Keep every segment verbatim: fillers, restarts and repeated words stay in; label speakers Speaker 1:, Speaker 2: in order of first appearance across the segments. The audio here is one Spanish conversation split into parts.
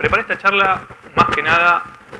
Speaker 1: preparé esta charla más que nada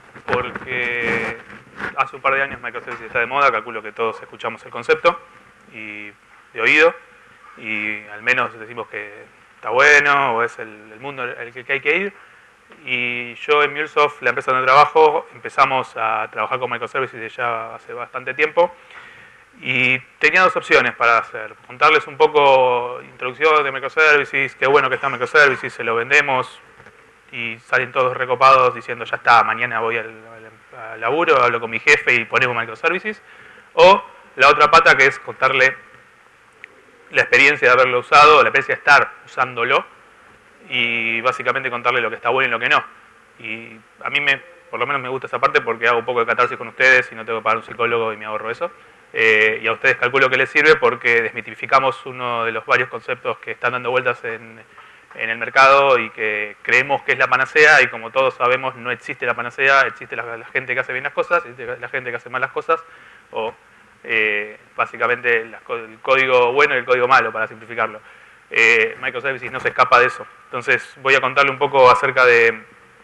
Speaker 1: porque hace un par de años microservices está de moda, calculo que todos escuchamos el concepto y de oído, y al menos decimos que está bueno o es el, el mundo al que hay que ir. Y yo en MuleSoft, la empresa donde trabajo, empezamos a trabajar con microservices ya hace bastante tiempo. Y tenía dos opciones para hacer. Contarles un poco introducción de microservices, qué bueno que está microservices, se lo vendemos y salen todos recopados diciendo ya está, mañana voy al, al, al laburo, hablo con mi jefe y ponemos microservices. O la otra pata, que es contarle la experiencia de haberlo usado, la experiencia de estar usándolo y básicamente contarle lo que está bueno y lo que no. Y a mí me, por lo menos me gusta esa parte porque hago un poco de catarsis con ustedes y no tengo que pagar un psicólogo y me ahorro eso. Eh, y a ustedes calculo que les sirve porque desmitificamos uno de los varios conceptos que están dando vueltas en, en el mercado y que creemos que es la panacea, y como todos sabemos no existe la panacea, existe la, la gente que hace bien las cosas, existe la gente que hace mal las cosas, o eh, básicamente la, el código bueno y el código malo, para simplificarlo. Eh, microservices no se escapa de eso. Entonces voy a contarle un poco acerca de,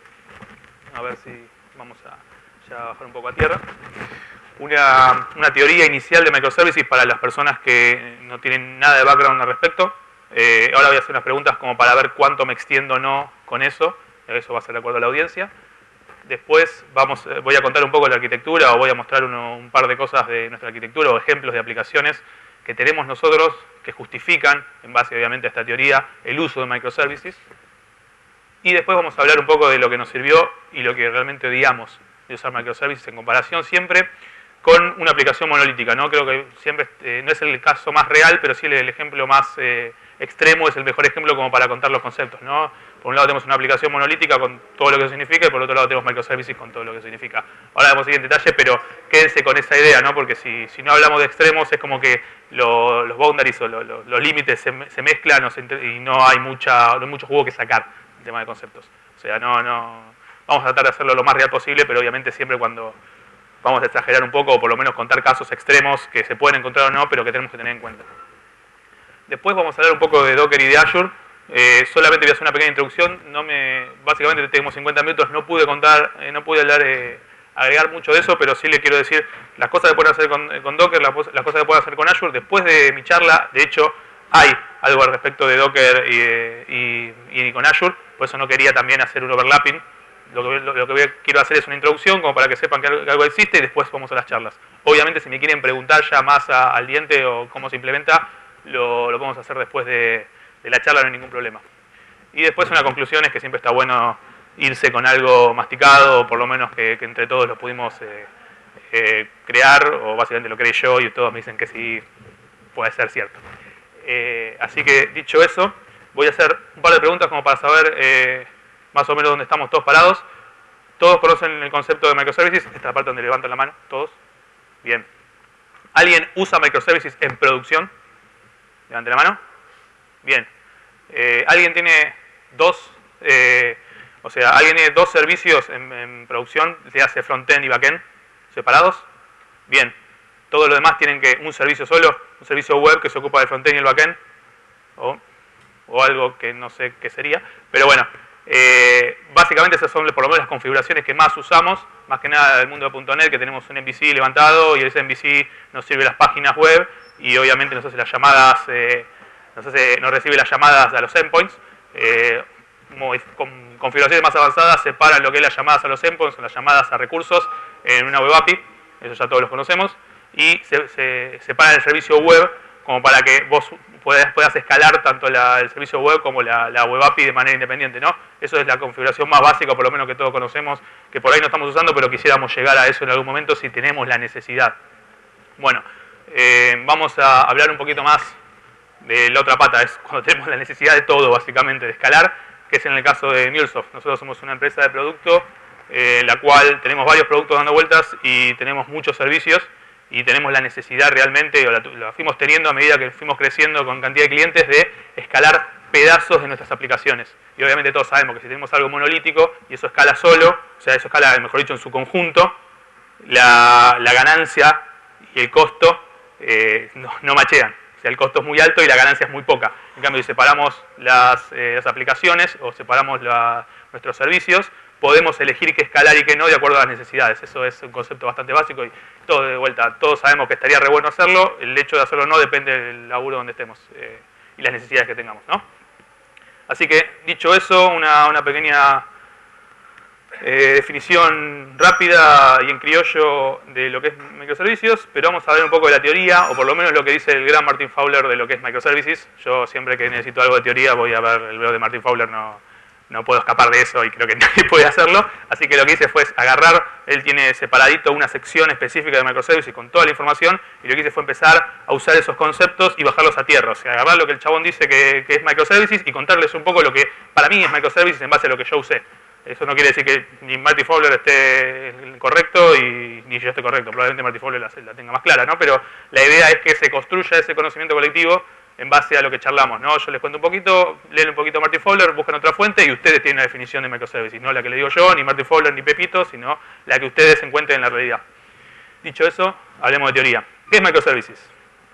Speaker 1: a ver si vamos a ya bajar un poco a tierra. Una, una teoría inicial de microservices para las personas que no tienen nada de background al respecto. Eh, ahora voy a hacer unas preguntas como para ver cuánto me extiendo o no con eso. Eso va a ser de acuerdo a la audiencia. Después vamos, voy a contar un poco de la arquitectura, o voy a mostrar uno, un par de cosas de nuestra arquitectura o ejemplos de aplicaciones que tenemos nosotros que justifican, en base obviamente a esta teoría, el uso de microservices. Y después vamos a hablar un poco de lo que nos sirvió y lo que realmente odiamos de usar microservices en comparación siempre con una aplicación monolítica, ¿no? Creo que siempre eh, no es el caso más real, pero sí el, el ejemplo más eh, extremo es el mejor ejemplo como para contar los conceptos, ¿no? Por un lado tenemos una aplicación monolítica con todo lo que eso significa y por otro lado tenemos microservices con todo lo que eso significa. Ahora vamos a ir en detalle, pero quédense con esa idea, ¿no? Porque si, si no hablamos de extremos es como que lo, los boundaries o lo, lo, los límites se, se mezclan o se, y no hay, mucha, no hay mucho jugo que sacar en tema de conceptos. O sea, no, no, vamos a tratar de hacerlo lo más real posible, pero obviamente siempre cuando vamos a exagerar un poco, o por lo menos contar casos extremos que se pueden encontrar o no, pero que tenemos que tener en cuenta. Después vamos a hablar un poco de Docker y de Azure. Eh, solamente voy a hacer una pequeña introducción. No me, básicamente tenemos cincuenta minutos, no pude contar, eh, no pude hablar, eh, agregar mucho de eso, pero sí le quiero decir las cosas que pueden hacer con, con Docker, las, las cosas que pueden hacer con Azure. Después de mi charla, de hecho, hay algo al respecto de Docker y, y, y con Azure, por eso no quería también hacer un overlapping. Lo que, lo, lo que voy a, quiero hacer es una introducción como para que sepan que algo, que algo existe y después vamos a las charlas. Obviamente si me quieren preguntar ya más a, al diente o cómo se implementa, lo, lo podemos hacer después de, de la charla, no hay ningún problema. Y después una conclusión es que siempre está bueno irse con algo masticado, o por lo menos que, que entre todos lo pudimos eh, eh, crear, o básicamente lo creé yo y todos me dicen que sí puede ser cierto. Eh, así que dicho eso, voy a hacer un par de preguntas como para saber Eh, más o menos dónde estamos todos parados. ¿Todos conocen el concepto de microservices? Esta es la parte donde levantan la mano, ¿todos? Bien. ¿Alguien usa microservices en producción? Levanten la mano. Bien. Eh, ¿Alguien tiene dos, eh, o sea, alguien tiene dos servicios en, en producción, se hace frontend y backend, separados? Bien. ¿Todos los demás tienen que un servicio solo? ¿Un servicio web que se ocupa del frontend y el backend? O, o algo que no sé qué sería, pero bueno. Eh, básicamente esas son por lo menos las configuraciones que más usamos, más que nada del mundo de punto net, que tenemos un M V C levantado y ese M V C nos sirve las páginas web y obviamente nos hace las llamadas, eh, nos, hace, nos recibe las llamadas a los endpoints. Eh, con configuraciones más avanzadas separan lo que es las llamadas a los endpoints con las llamadas a recursos en una web A P I, eso ya todos los conocemos, y se, se separan el servicio web como para que vos puedas, puedas escalar tanto la, el servicio web como la, la web A P I de manera independiente, ¿no? Eso es la configuración más básica, por lo menos que todos conocemos, que por ahí no estamos usando, pero quisiéramos llegar a eso en algún momento si tenemos la necesidad. Bueno, eh, vamos a hablar un poquito más de la otra pata, es cuando tenemos la necesidad de todo, básicamente, de escalar, que es en el caso de MuleSoft. Nosotros somos una empresa de producto, eh, la cual tenemos varios productos dando vueltas y tenemos muchos servicios, y tenemos la necesidad realmente, o la, la fuimos teniendo a medida que fuimos creciendo con cantidad de clientes, de escalar pedazos de nuestras aplicaciones. Y obviamente todos sabemos que si tenemos algo monolítico y eso escala solo, o sea, eso escala, mejor dicho, en su conjunto, la, la ganancia y el costo eh, no, no machean. O sea, el costo es muy alto y la ganancia es muy poca. En cambio, si separamos las, eh, las aplicaciones o separamos la, nuestros servicios, podemos elegir qué escalar y qué no de acuerdo a las necesidades. Eso es un concepto bastante básico y todo de vuelta, todos sabemos que estaría re bueno hacerlo, el hecho de hacerlo o no depende del laburo donde estemos eh, y las necesidades que tengamos, ¿no? Así que, dicho eso, una, una pequeña eh, definición rápida y en criollo de lo que es microservicios, pero vamos a ver un poco de la teoría, o por lo menos lo que dice el gran Martin Fowler de lo que es microservices. Yo siempre que necesito algo de teoría voy a ver el blog de Martin Fowler, no, no puedo escapar de eso y creo que nadie puede hacerlo. Así que lo que hice fue agarrar, él tiene separadito una sección específica de microservices con toda la información, y lo que hice fue empezar a usar esos conceptos y bajarlos a tierra. O sea, agarrar lo que el chabón dice que, que es microservices y contarles un poco lo que para mí es microservices en base a lo que yo usé. Eso no quiere decir que ni Martin Fowler esté correcto y ni yo esté correcto. Probablemente Martin Fowler la, la tenga más clara, ¿no? Pero la idea es que se construya ese conocimiento colectivo en base a lo que charlamos, ¿no? Yo les cuento un poquito, leen un poquito a Martin Fowler, buscan otra fuente y ustedes tienen la definición de microservices. No la que le digo yo, ni Martin Fowler, ni Pepito, sino la que ustedes encuentren en la realidad. Dicho eso, hablemos de teoría. ¿Qué es microservices?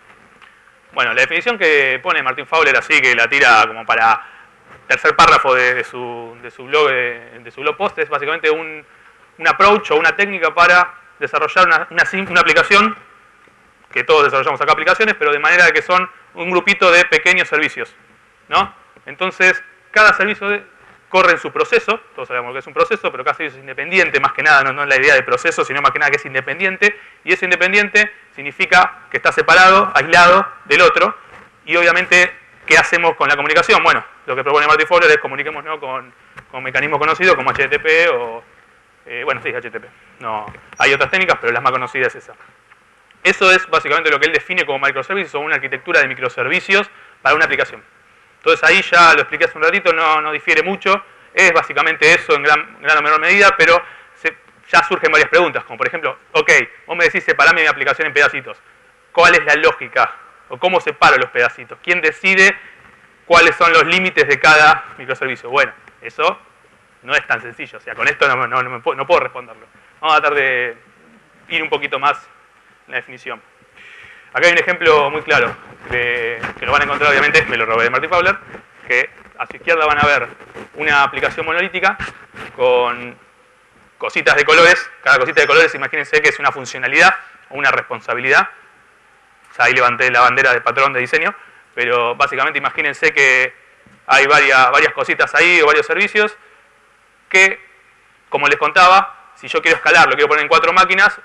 Speaker 1: Bueno, la definición que pone Martin Fowler, así que la tira como para tercer párrafo de, de, su, de, su blog, de, de su blog post, es básicamente un, un approach o una técnica para desarrollar una, una, una aplicación, que todos desarrollamos acá aplicaciones, pero de manera que son un grupito de pequeños servicios, ¿no? Entonces, cada servicio de, corre en su proceso, todos sabemos que es un proceso, pero cada servicio es independiente, más que nada, no, no es la idea de proceso, sino más que nada que es independiente, y ese independiente significa que está separado, aislado del otro, y obviamente, ¿qué hacemos con la comunicación? Bueno, lo que propone Martin Fowler es comuniquémonos con, con mecanismos conocidos como H T T P o... Eh, bueno, sí, H T T P. No, hay otras técnicas, pero las más conocidas es esa. Eso es básicamente lo que él define como microservices o una arquitectura de microservicios para una aplicación. Entonces ahí ya lo expliqué hace un ratito, no, no difiere mucho. Es básicamente eso en gran, gran o menor medida, pero se, ya surgen varias preguntas, como por ejemplo, ok, vos me decís separame mi aplicación en pedacitos. ¿Cuál es la lógica? ¿O cómo separo los pedacitos? ¿Quién decide cuáles son los límites de cada microservicio? Bueno, eso no es tan sencillo. O sea, con esto no, no, no, me puedo, no puedo responderlo. Vamos a tratar de ir un poquito más en la definición. Acá hay un ejemplo muy claro, de, que lo van a encontrar obviamente, me lo robé de Martin Fowler, que a su izquierda van a ver una aplicación monolítica con cositas de colores. Cada cosita de colores, imagínense que es una funcionalidad o una responsabilidad. O sea, ahí levanté la bandera de patrón de diseño, pero básicamente imagínense que hay varias, varias cositas ahí o varios servicios que, como les contaba, si yo quiero escalar, lo quiero poner en cuatro máquinas,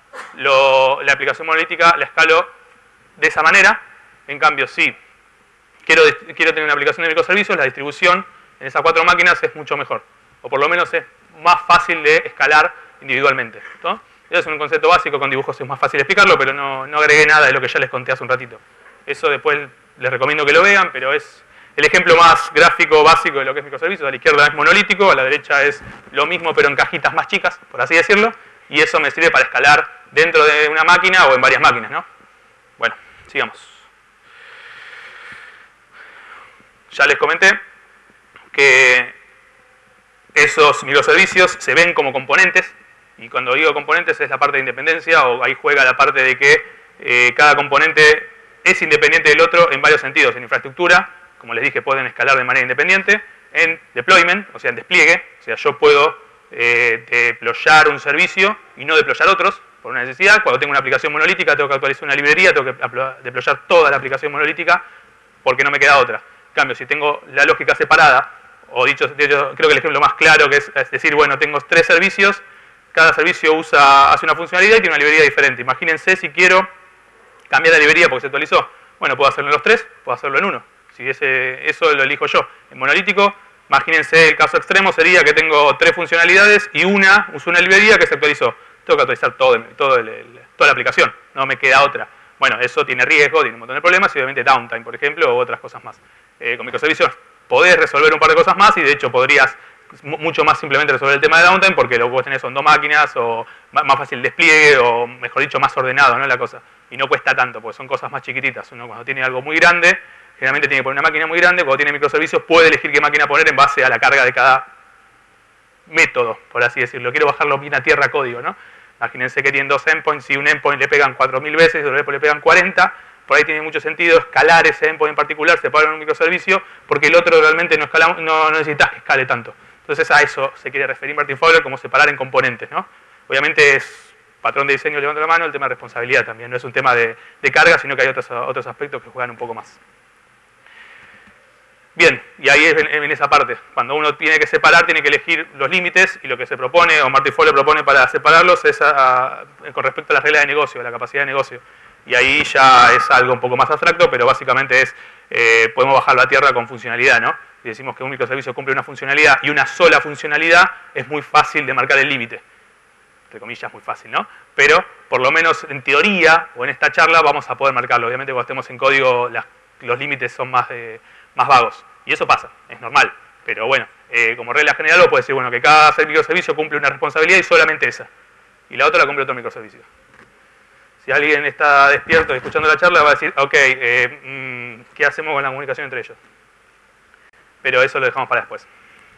Speaker 1: lo, la aplicación monolítica la escalo de esa manera. En cambio, si quiero, quiero tener una aplicación de microservicios, la distribución en esas cuatro máquinas es mucho mejor, o por lo menos es más fácil de escalar individualmente, ¿no? Eso es un concepto básico, con dibujos es más fácil explicarlo, pero no, no agregué nada de lo que ya les conté hace un ratito. Eso después les recomiendo que lo vean, pero es el ejemplo más gráfico, básico de lo que es microservicios. A la izquierda es monolítico, a la derecha es lo mismo, pero en cajitas más chicas, por así decirlo, y eso me sirve para escalar dentro de una máquina o en varias máquinas, ¿no? Bueno, sigamos. Ya les comenté que esos microservicios se ven como componentes, y cuando digo componentes es la parte de independencia, o ahí juega la parte de que eh, cada componente es independiente del otro en varios sentidos. En infraestructura, como les dije, pueden escalar de manera independiente. En deployment, o sea, en despliegue, o sea, yo puedo eh, deployar un servicio y no deployar otros por una necesidad. Cuando tengo una aplicación monolítica, tengo que actualizar una librería, tengo que deployar toda la aplicación monolítica porque no me queda otra. En cambio, si tengo la lógica separada, o dicho, dicho creo que el ejemplo más claro que es, es decir, bueno, tengo tres servicios, cada servicio usa, hace una funcionalidad y tiene una librería diferente. Imagínense si quiero cambiar la librería porque se actualizó. Bueno, puedo hacerlo en los tres, puedo hacerlo en uno. Si ese, eso lo elijo yo. En monolítico, imagínense el caso extremo sería que tengo tres funcionalidades y una usa una librería que se actualizó. Tengo que actualizar todo, todo el, el, toda la aplicación, no me queda otra. Bueno, eso tiene riesgo, tiene un montón de problemas y obviamente downtime, por ejemplo, u otras cosas más. Eh, con microservicios podés resolver un par de cosas más y de hecho podrías mucho más simplemente resolver el tema de downtime porque lo que vos tenés son dos máquinas o más fácil despliegue o mejor dicho más ordenado, ¿no? La cosa. Y no cuesta tanto porque son cosas más chiquititas. Uno cuando tiene algo muy grande, generalmente tiene que poner una máquina muy grande. Cuando tiene microservicios puede elegir qué máquina poner en base a la carga de cada método, por así decirlo. Quiero bajarlo bien a tierra código, ¿no? Imagínense que tienen dos endpoints y un endpoint le pegan cuatro mil veces y otro endpoint le pegan cuarenta. Por ahí tiene mucho sentido escalar ese endpoint en particular, separar un microservicio, porque el otro realmente no, escala, no, no necesitas que escale tanto. Entonces a eso se quiere referir Martin Fowler como separar en componentes, ¿no? Obviamente es patrón de diseño, levanta la mano, el tema de responsabilidad también, no es un tema de, de carga, sino que hay otros, otros aspectos que juegan un poco más. Bien, y ahí es en, en esa parte, cuando uno tiene que separar, tiene que elegir los límites, y lo que se propone, o Martin Fowler propone para separarlos, es a, a, con respecto a las reglas de negocio, a la capacidad de negocio. Y ahí ya es algo un poco más abstracto, pero básicamente es, eh, podemos bajarlo a tierra con funcionalidad, ¿no? Si decimos que un microservicio cumple una funcionalidad y una sola funcionalidad, es muy fácil de marcar el límite. Entre comillas, muy fácil, ¿no? Pero, por lo menos en teoría, o en esta charla, vamos a poder marcarlo. Obviamente, cuando estemos en código, las, los límites son más, eh, más vagos. Y eso pasa, es normal. Pero bueno, eh, como regla general, uno puede decir, bueno, que cada microservicio cumple una responsabilidad y solamente esa. Y la otra la cumple otro microservicio. Si alguien está despierto y escuchando la charla, va a decir, ok, eh, mmm, ¿qué hacemos con la comunicación entre ellos? Pero eso lo dejamos para después.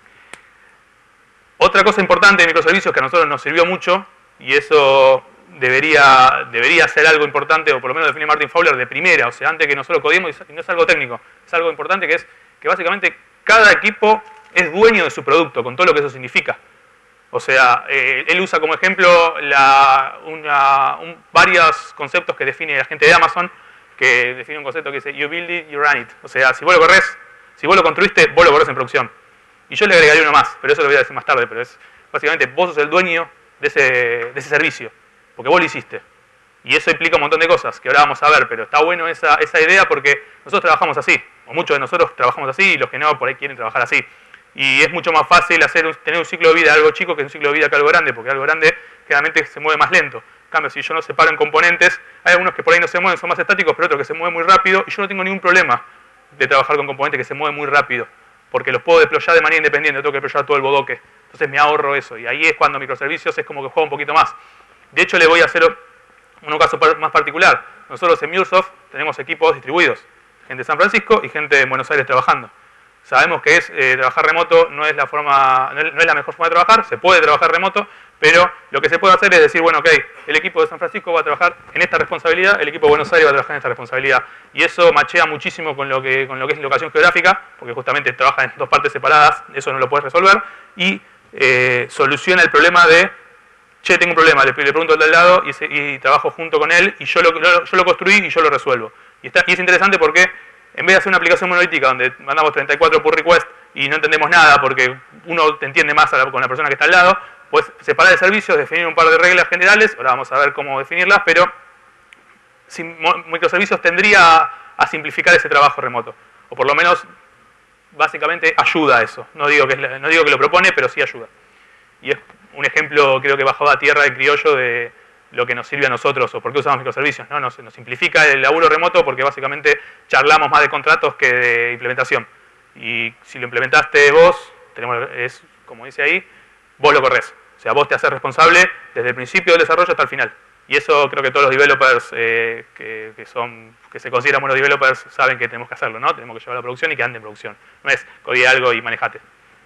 Speaker 1: Otra cosa importante de microservicios que a nosotros nos sirvió mucho, y eso debería, debería ser algo importante, o por lo menos define Martin Fowler de primera, o sea, antes que nosotros codiemos, y no es algo técnico, es algo importante, que es que básicamente cada equipo es dueño de su producto, con todo lo que eso significa. O sea, eh, él usa como ejemplo la, una, un, varios conceptos que define la gente de Amazon, que define un concepto que dice, you build it, you run it. O sea, si vos lo corres, si vos lo construiste, vos lo corres en producción. Y yo le agregaría uno más, pero eso lo voy a decir más tarde, pero es básicamente vos sos el dueño de ese, de ese servicio, porque vos lo hiciste. Y eso implica un montón de cosas que ahora vamos a ver, pero está bueno esa, esa idea porque nosotros trabajamos así, o muchos de nosotros trabajamos así, y los que no, por ahí quieren trabajar así. Y es mucho más fácil hacer un, tener un ciclo de vida de algo chico que un ciclo de vida que algo grande, porque algo grande generalmente se mueve más lento. En cambio, si yo no separo en componentes, hay algunos que por ahí no se mueven, son más estáticos, pero otros que se mueven muy rápido, y yo no tengo ningún problema de trabajar con componentes que se mueven muy rápido, porque los puedo deployar de manera independiente, no tengo que deployar todo el bodoque. Entonces me ahorro eso, y ahí es cuando microservicios es como que juega un poquito más. De hecho, le voy a hacer un caso más particular. Nosotros en MuleSoft tenemos equipos distribuidos, gente de San Francisco y gente de Buenos Aires trabajando. Sabemos que es eh, trabajar remoto no es la forma, no es, no es la mejor forma de trabajar, se puede trabajar remoto, pero lo que se puede hacer es decir, bueno, ok, el equipo de San Francisco va a trabajar en esta responsabilidad, el equipo de Buenos Aires va a trabajar en esta responsabilidad. Y eso machea muchísimo con lo que, con lo que es locación geográfica, porque justamente trabaja en dos partes separadas, eso no lo puedes resolver, y eh, soluciona el problema de, che, tengo un problema, le, le pregunto al de al lado y, se, y trabajo junto con él, y yo lo, lo, yo lo construí y yo lo resuelvo. Y, está, y es interesante porque en vez de hacer una aplicación monolítica donde mandamos treinta y cuatro pull requests y no entendemos nada porque uno te entiende más a la, con la persona que está al lado, pues separar de servicios, definir un par de reglas generales, ahora vamos a ver cómo definirlas, pero sin, microservicios tendría a, a simplificar ese trabajo remoto, o por lo menos básicamente ayuda a eso. No digo que, es, no digo que lo propone, pero sí ayuda. Y es un ejemplo, creo que bajado a tierra de criollo de lo que nos sirve a nosotros o por qué usamos microservicios, ¿no? Nos, nos simplifica el laburo remoto porque básicamente charlamos más de contratos que de implementación. Y si lo implementaste vos, tenemos, es como dice ahí, vos lo corres. O sea, vos te haces responsable desde el principio del desarrollo hasta el final. Y eso creo que todos los developers eh, que, que, son, que se consideran buenos developers saben que tenemos que hacerlo, ¿no? Tenemos que llevarlo a producción y que ande en producción. No es codea algo y manejate.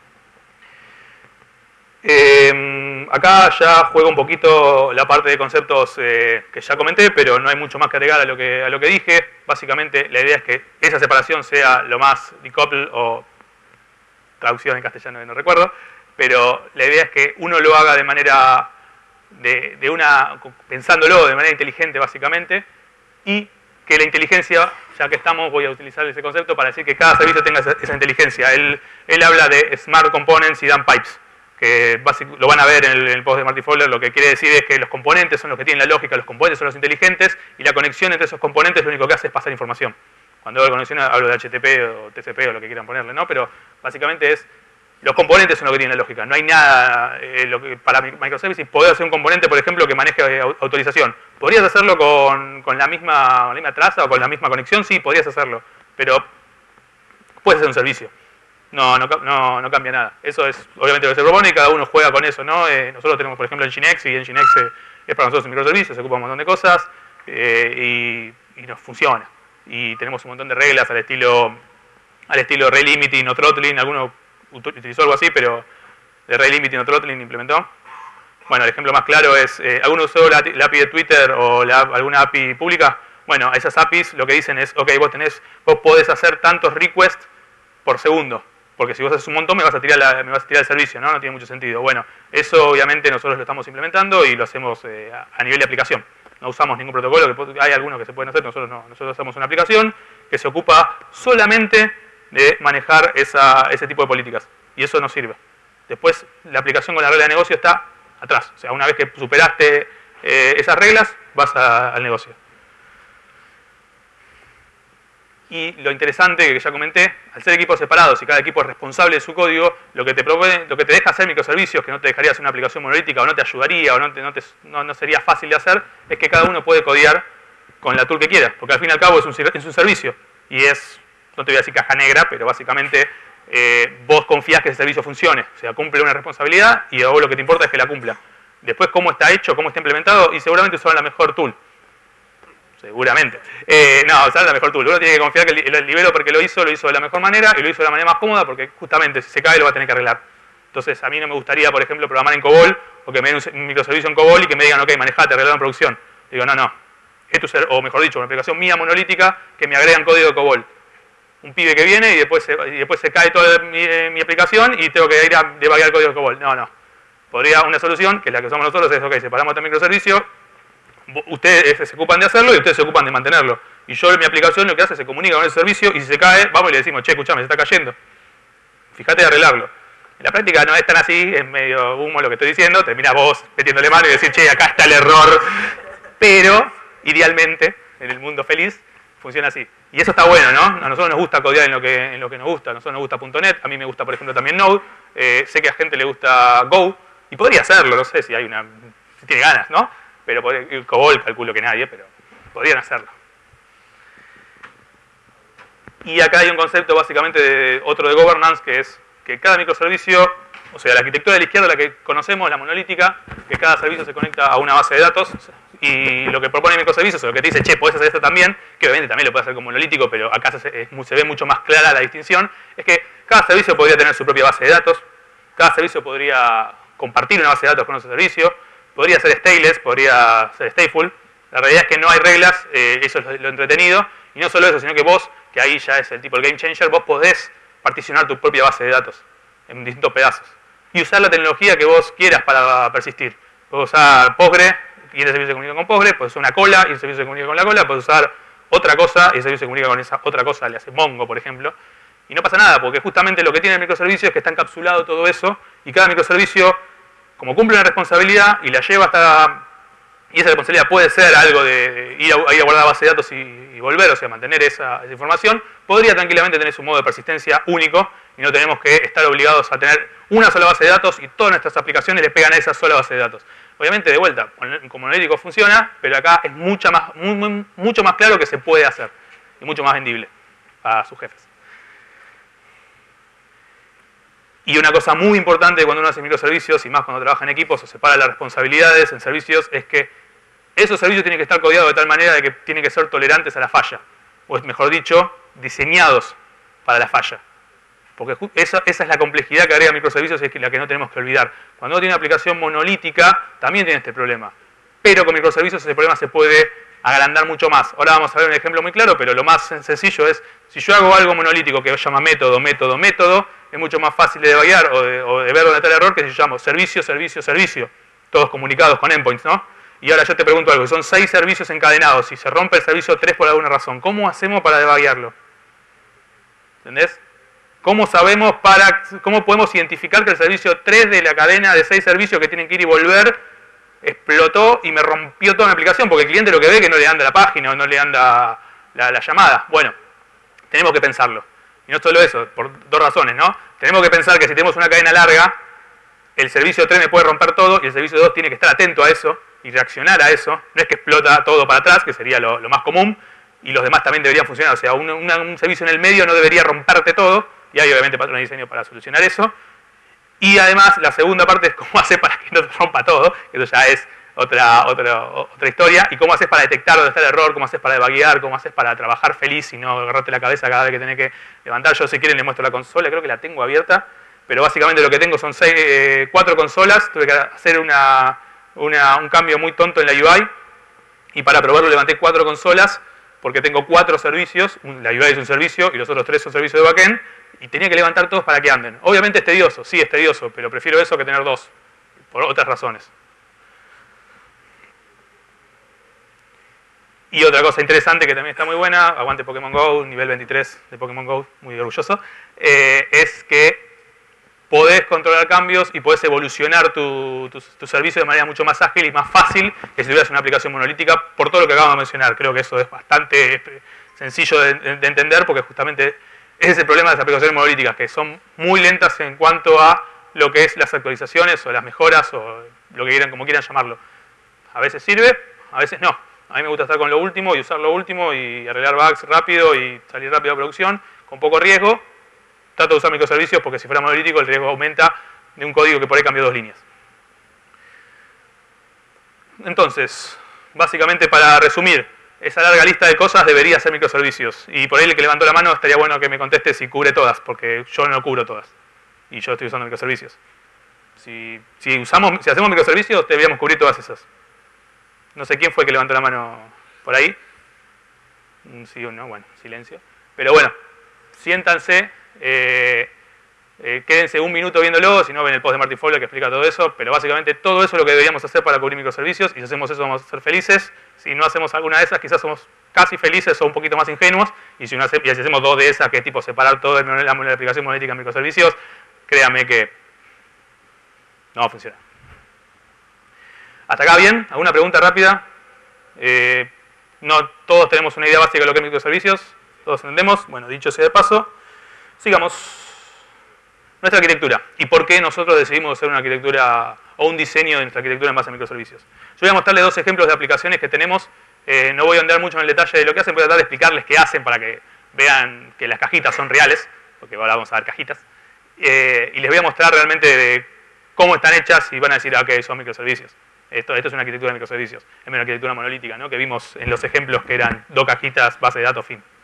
Speaker 1: Eh, acá ya juego un poquito la parte de conceptos eh, que ya comenté, pero no hay mucho más que agregar a lo que, a lo que dije. Básicamente la idea es que esa separación sea lo más decoupled, o traducción en castellano no recuerdo, pero la idea es que uno lo haga de manera, de, de una, pensándolo de manera inteligente básicamente, y que la inteligencia, ya que estamos, voy a utilizar ese concepto para decir que cada servicio tenga esa, esa inteligencia. Él, él habla de Smart Components y Dumb Pipes, que lo van a ver en el, en el post de Martin Fowler. Lo que quiere decir es que los componentes son los que tienen la lógica, los componentes son los inteligentes, y la conexión entre esos componentes lo único que hace es pasar información. Cuando hablo de conexión hablo de H T T P o T C P o lo que quieran ponerle, ¿no? Pero básicamente es, los componentes son los que tienen la lógica. No hay nada eh, lo que, para microservices, poder hacer un componente, por ejemplo, que maneje autorización. ¿Podrías hacerlo con, con, la misma, con la misma traza o con la misma conexión? Sí, podrías hacerlo, pero puedes hacer un servicio. No, no, no, no cambia nada. Eso es obviamente lo que se propone y cada uno juega con eso, ¿no? Eh, nosotros tenemos, por ejemplo, Nginx, y Nginx eh, es para nosotros un microservicio, se ocupa un montón de cosas eh, y, y nos funciona. Y tenemos un montón de reglas al estilo al estilo rate limiting o throttling. Alguno utilizó algo así, pero de rate limiting o throttling implementó. Bueno, el ejemplo más claro es, eh, ¿alguno usó la, la A P I de Twitter o la, alguna A P I pública? Bueno, esas A P Is lo que dicen es, ok, vos tenés, vos podés hacer tantos requests por segundo. Porque si vos haces un montón me vas a tirar, la, me vas a tirar el servicio, ¿no? No tiene mucho sentido. Bueno, eso obviamente nosotros lo estamos implementando y lo hacemos eh, a nivel de aplicación. No usamos ningún protocolo, que hay algunos que se pueden hacer, nosotros no. Nosotros hacemos una aplicación que se ocupa solamente de manejar esa, ese tipo de políticas. Y eso nos sirve. Después, la aplicación con la regla de negocio está atrás. O sea, una vez que superaste eh, esas reglas, vas a, al negocio. Y lo interesante que ya comenté, al ser equipos separados y cada equipo es responsable de su código, lo que te provee, lo que te deja hacer microservicios, que no te dejaría hacer una aplicación monolítica o no te ayudaría o no, te, no, te, no, no sería fácil de hacer, es que cada uno puede codear con la tool que quiera, porque al fin y al cabo es un, es un servicio y es, no te voy a decir caja negra, pero básicamente eh, vos confías que ese servicio funcione, o sea, cumple una responsabilidad y a vos lo que te importa es que la cumpla. Después, cómo está hecho, cómo está implementado, y seguramente usaron la mejor tool. Seguramente. Eh, no, usar la mejor tool. Uno tiene que confiar que el, el developer que lo hizo, lo hizo de la mejor manera y lo hizo de la manera más cómoda porque justamente si se cae lo va a tener que arreglar. Entonces a mí no me gustaría, por ejemplo, programar en COBOL o que me den un, un microservicio en COBOL y que me digan, ok, manejate, arreglalo en producción. Digo, no, no. Esto es, o mejor dicho, una aplicación mía monolítica que me agregan código de COBOL. Un pibe que viene y después se, y después se cae toda mi, eh, mi aplicación y tengo que ir a debuguear el código de COBOL. No, no. Podría una solución, que es la que usamos nosotros, es, ok, separamos este microservicio, ustedes se ocupan de hacerlo y ustedes se ocupan de mantenerlo. Y yo en mi aplicación lo que hace es se comunica con el servicio y si se cae, vamos y le decimos, che, escuchame, se está cayendo. Fíjate de arreglarlo. En la práctica no es tan así, es medio humo lo que estoy diciendo, termina vos metiéndole mano y decir, che, acá está el error. Pero, idealmente, en el mundo feliz, funciona así. Y eso está bueno, ¿no? A nosotros nos gusta codear en lo que, en lo que nos gusta. A nosotros nos gusta punto net, a mí me gusta, por ejemplo, también Node. Eh, sé que a gente le gusta Go, y podría hacerlo, no sé si hay una, si tiene ganas, ¿no? Pero el COBOL calculo que nadie, pero podrían hacerlo. Y acá hay un concepto básicamente de otro de governance, que es que cada microservicio, o sea, la arquitectura de la izquierda, la que conocemos, la monolítica, que cada servicio se conecta a una base de datos, y lo que propone microservicios, o lo que te dice, che, podés hacer esto también, que obviamente también lo puedes hacer como monolítico, pero acá se, se ve mucho más clara la distinción, es que cada servicio podría tener su propia base de datos, cada servicio podría compartir una base de datos con otro servicio, podría ser stateless, podría ser stateful. La realidad es que no hay reglas, eh, eso es lo entretenido. Y no solo eso, sino que vos, que ahí ya es el tipo del game changer, vos podés particionar tu propia base de datos en distintos pedazos. Y usar la tecnología que vos quieras para persistir. Podés usar Postgre y el servicio se comunica con Postgre, podés usar una cola y el servicio se comunica con la cola, podés usar otra cosa y el servicio se comunica con esa otra cosa, le hace Mongo, por ejemplo. Y no pasa nada, porque justamente lo que tiene el microservicio es que está encapsulado todo eso y cada microservicio, como cumple una responsabilidad y la lleva hasta... Y esa responsabilidad puede ser algo de ir a, ir a guardar la base de datos y, y volver, o sea, mantener esa, esa información, podría tranquilamente tener su modo de persistencia único y no tenemos que estar obligados a tener una sola base de datos y todas nuestras aplicaciones le pegan a esa sola base de datos. Obviamente, de vuelta, como monolítico funciona, pero acá es mucha más, muy, muy, mucho más claro que se puede hacer y mucho más vendible a sus jefes. Y una cosa muy importante cuando uno hace microservicios, y más cuando trabaja en equipos o separa las responsabilidades en servicios, es que esos servicios tienen que estar codeados de tal manera de que tienen que ser tolerantes a la falla. O es mejor dicho, diseñados para la falla. Porque esa, esa es la complejidad que agrega microservicios y es la que no tenemos que olvidar. Cuando uno tiene una aplicación monolítica, también tiene este problema. Pero con microservicios ese problema se puede agrandar mucho más. Ahora vamos a ver un ejemplo muy claro, pero lo más sencillo es, si yo hago algo monolítico que se llama método, método, método, es mucho más fácil de debuguear o de, o de ver dónde está el error que si yo llamo servicio, servicio, servicio, todos comunicados con endpoints, ¿no? Y ahora yo te pregunto algo, son seis servicios encadenados, si se rompe el servicio tres por alguna razón, ¿cómo hacemos para debuguearlo? ¿Entendés? ¿Cómo sabemos para, cómo podemos identificar que el servicio tres de la cadena de seis servicios que tienen que ir y volver explotó y me rompió toda mi aplicación? Porque el cliente lo que ve es que no le anda la página o no le anda la, la llamada. Bueno, tenemos que pensarlo. Y no solo eso, por dos razones, ¿no? Tenemos que pensar que si tenemos una cadena larga, el servicio tres me puede romper todo y el servicio dos tiene que estar atento a eso y reaccionar a eso. No es que explota todo para atrás, que sería lo, lo más común, y los demás también deberían funcionar. O sea, un, una, un servicio en el medio no debería romperte todo, y hay obviamente patrones de diseño para solucionar eso. Y además, la segunda parte es cómo hacer para que no te rompa todo, que eso ya es otra, otra, otra historia, y cómo haces para detectar dónde está el error, cómo haces para debuguear, cómo haces para trabajar feliz y no agarrarte la cabeza cada vez que tenés que levantar. Yo, si quieren, les muestro la consola, creo que la tengo abierta, pero básicamente lo que tengo son seis, eh, cuatro consolas. Tuve que hacer una, una, un cambio muy tonto en la U I, y para probarlo levanté cuatro consolas, porque tengo cuatro servicios, la U I es un servicio y los otros tres son servicios de backend, y tenía que levantar todos para que anden. Obviamente es tedioso, sí es tedioso, pero prefiero eso que tener dos, por otras razones. Y otra cosa interesante que también está muy buena, aguante Pokémon GO, nivel veintitrés de Pokémon GO, muy orgulloso, eh, es que podés controlar cambios y podés evolucionar tu, tu, tu servicio de manera mucho más ágil y más fácil que si tuvieras una aplicación monolítica, por todo lo que acabamos de mencionar. Creo que eso es bastante sencillo de, de entender, porque justamente ese es el problema de las aplicaciones monolíticas, que son muy lentas en cuanto a lo que es las actualizaciones o las mejoras o lo que quieran, como quieran llamarlo. A veces sirve, a veces no. A mí me gusta estar con lo último y usar lo último y arreglar bugs rápido y salir rápido a producción con poco riesgo. Trato de usar microservicios porque si fuera monolítico el riesgo aumenta de un código que por ahí cambió dos líneas. Entonces, básicamente para resumir, esa larga lista de cosas debería ser microservicios. Y por ahí el que levantó la mano estaría bueno que me conteste si cubre todas, porque yo no cubro todas. Y yo estoy usando microservicios. Si, si, usamos, si hacemos microservicios, deberíamos cubrir todas esas. No sé quién fue que levantó la mano por ahí. Sí o no, bueno, silencio. Pero bueno, siéntanse, eh, eh, quédense un minuto viéndolo, si no ven el post de Martin Fowler que explica todo eso, pero básicamente todo eso es lo que deberíamos hacer para cubrir microservicios, y si hacemos eso vamos a ser felices. Si no hacemos alguna de esas, quizás somos casi felices o un poquito más ingenuos, y si, no hace, y si hacemos dos de esas, que es tipo separar toda la, la, la aplicación monolítica en microservicios, créanme que no va a funcionar. ¿Hasta acá bien? ¿Alguna pregunta rápida? Eh, no todos tenemos una idea básica de lo que es microservicios, todos entendemos. Bueno, dicho sea de paso, sigamos. Nuestra arquitectura. ¿Y por qué nosotros decidimos hacer una arquitectura o un diseño de nuestra arquitectura en base a microservicios? Yo voy a mostrarles dos ejemplos de aplicaciones que tenemos. Eh, no voy a andar mucho en el detalle de lo que hacen, voy a tratar de explicarles qué hacen para que vean que las cajitas son reales, porque ahora vamos a ver cajitas. Eh, y les voy a mostrar realmente de cómo están hechas y van a decir, ah, ok, son microservicios. Esto, esto es una arquitectura de microservicios, es una arquitectura monolítica, ¿no? Que vimos en los ejemplos que eran dos cajitas, base de datos, fin.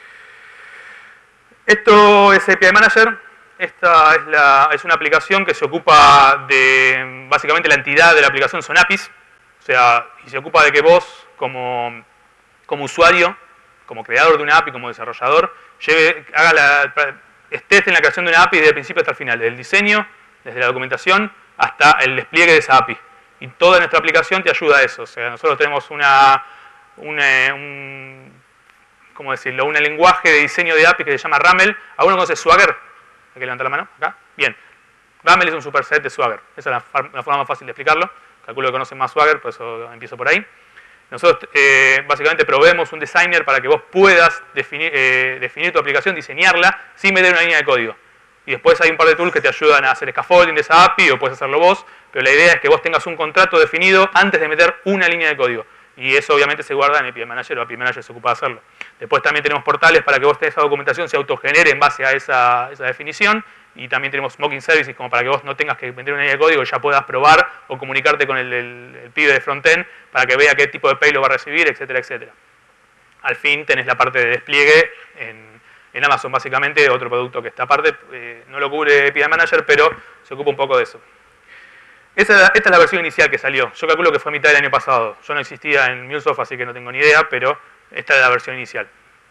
Speaker 1: Esto es A P I Manager. Esta es, la, es una aplicación que se ocupa de, básicamente la entidad de la aplicación son A P Is, o sea, y se ocupa de que vos como, como usuario, como creador de una A P I, como desarrollador, lleve, haga la, estés en la creación de una A P I desde el principio hasta el final, desde el diseño, desde la documentación, hasta el despliegue de esa A P I. Y toda nuestra aplicación te ayuda a eso. O sea, nosotros tenemos una, una un, ¿cómo decirlo? Un lenguaje de diseño de A P I que se llama Ramel. ¿Alguno conoce Swagger? ¿Hay que levantar la mano? ¿Acá? Bien. Ramel es un superset de Swagger. Esa es la, la forma más fácil de explicarlo. Calculo que conocen más Swagger, por eso empiezo por ahí. Nosotros eh, básicamente proveemos un designer para que vos puedas definir, eh, definir tu aplicación, diseñarla, sin meter una línea de código. Y después hay un par de tools que te ayudan a hacer scaffolding de esa A P I, o puedes hacerlo vos, pero la idea es que vos tengas un contrato definido antes de meter una línea de código. Y eso obviamente se guarda en A P I Manager, o A P I Manager se ocupa de hacerlo. Después también tenemos portales para que vos esa documentación se autogenere en base a esa, esa definición. Y también tenemos mocking services como para que vos no tengas que meter una línea de código y ya puedas probar o comunicarte con el, el, el pibe de frontend para que vea qué tipo de payload va a recibir, etcétera, etcétera. Al fin tenés la parte de despliegue en, en Amazon, básicamente, otro producto que está aparte. Eh, no lo cubre A P I Manager, pero se ocupa un poco de eso. Esta, esta es la versión inicial que salió. Yo calculo que fue a mitad del año pasado. Yo no existía en MuleSoft, así que no tengo ni idea, pero esta es la versión inicial.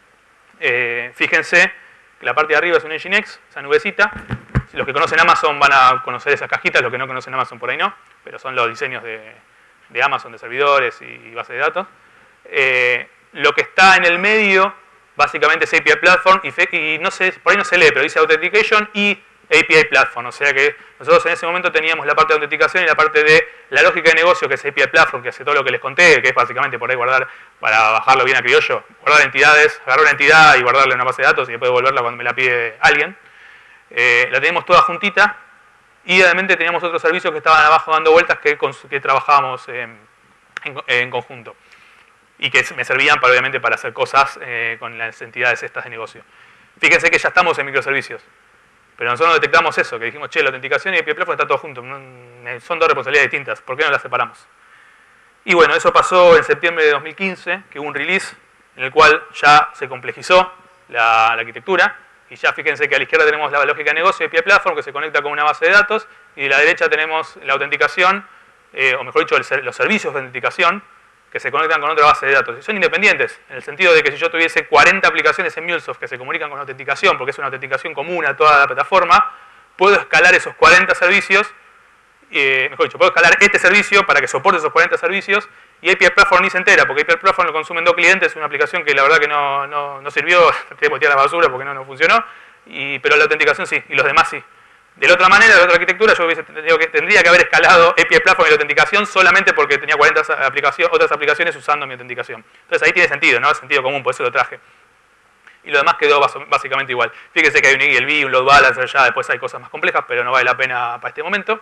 Speaker 1: Eh, fíjense que la parte de arriba es un Nginx, esa nubecita. Los que conocen Amazon van a conocer esas cajitas, los que no conocen Amazon por ahí no, pero son los diseños de, de Amazon, de servidores y, y bases de datos. Eh, lo que está en el medio, básicamente es A P I Platform, y, fe, y no sé, por ahí no se lee, pero dice Authentication y A P I Platform, o sea que nosotros en ese momento teníamos la parte de autenticación y la parte de la lógica de negocio, que es A P I Platform, que hace todo lo que les conté, que es básicamente por ahí guardar, para bajarlo bien a criollo, guardar entidades, agarrar una entidad y guardarla en una base de datos y después devolverla cuando me la pide alguien. Eh, la tenemos toda juntita y realmente teníamos otros servicios que estaban abajo dando vueltas que, que trabajábamos en, en, en conjunto y que me servían para, obviamente para hacer cosas eh, con las entidades estas de negocio. Fíjense que ya estamos en microservicios. Pero nosotros detectamos eso, que dijimos, che, la autenticación y A P I Platform está todo junto. Son dos responsabilidades distintas, ¿por qué no las separamos? Y bueno, eso pasó en septiembre de dos mil quince, que hubo un release en el cual ya se complejizó la, la arquitectura. Y ya fíjense que a la izquierda tenemos la lógica de negocio, A P I Platform, que se conecta con una base de datos. Y de la derecha tenemos la autenticación, eh, o mejor dicho, el, los servicios de autenticación, que se conectan con otra base de datos. Y son independientes, en el sentido de que si yo tuviese cuarenta aplicaciones en MuleSoft que se comunican con autenticación, porque es una autenticación común a toda la plataforma, puedo escalar esos cuarenta servicios, eh, mejor dicho, puedo escalar este servicio para que soporte esos cuarenta servicios, y A P I Platform ni se entera, porque A P I Platform lo consumen dos clientes, es una aplicación que la verdad que no, no, no sirvió, tenemos que tirar la basura porque no, no funcionó, y, pero la autenticación sí, y los demás sí. De la otra manera, de la otra arquitectura, yo hubiese tenido que, tendría que haber escalado A P I Platform y la autenticación solamente porque tenía cuarenta aplicación, otras aplicaciones usando mi autenticación. Entonces ahí tiene sentido, ¿no? Sentido común, por eso lo traje. Y lo demás quedó básicamente igual. Fíjense que hay un I L V, un load balancer, ya después hay cosas más complejas, pero no vale la pena para este momento.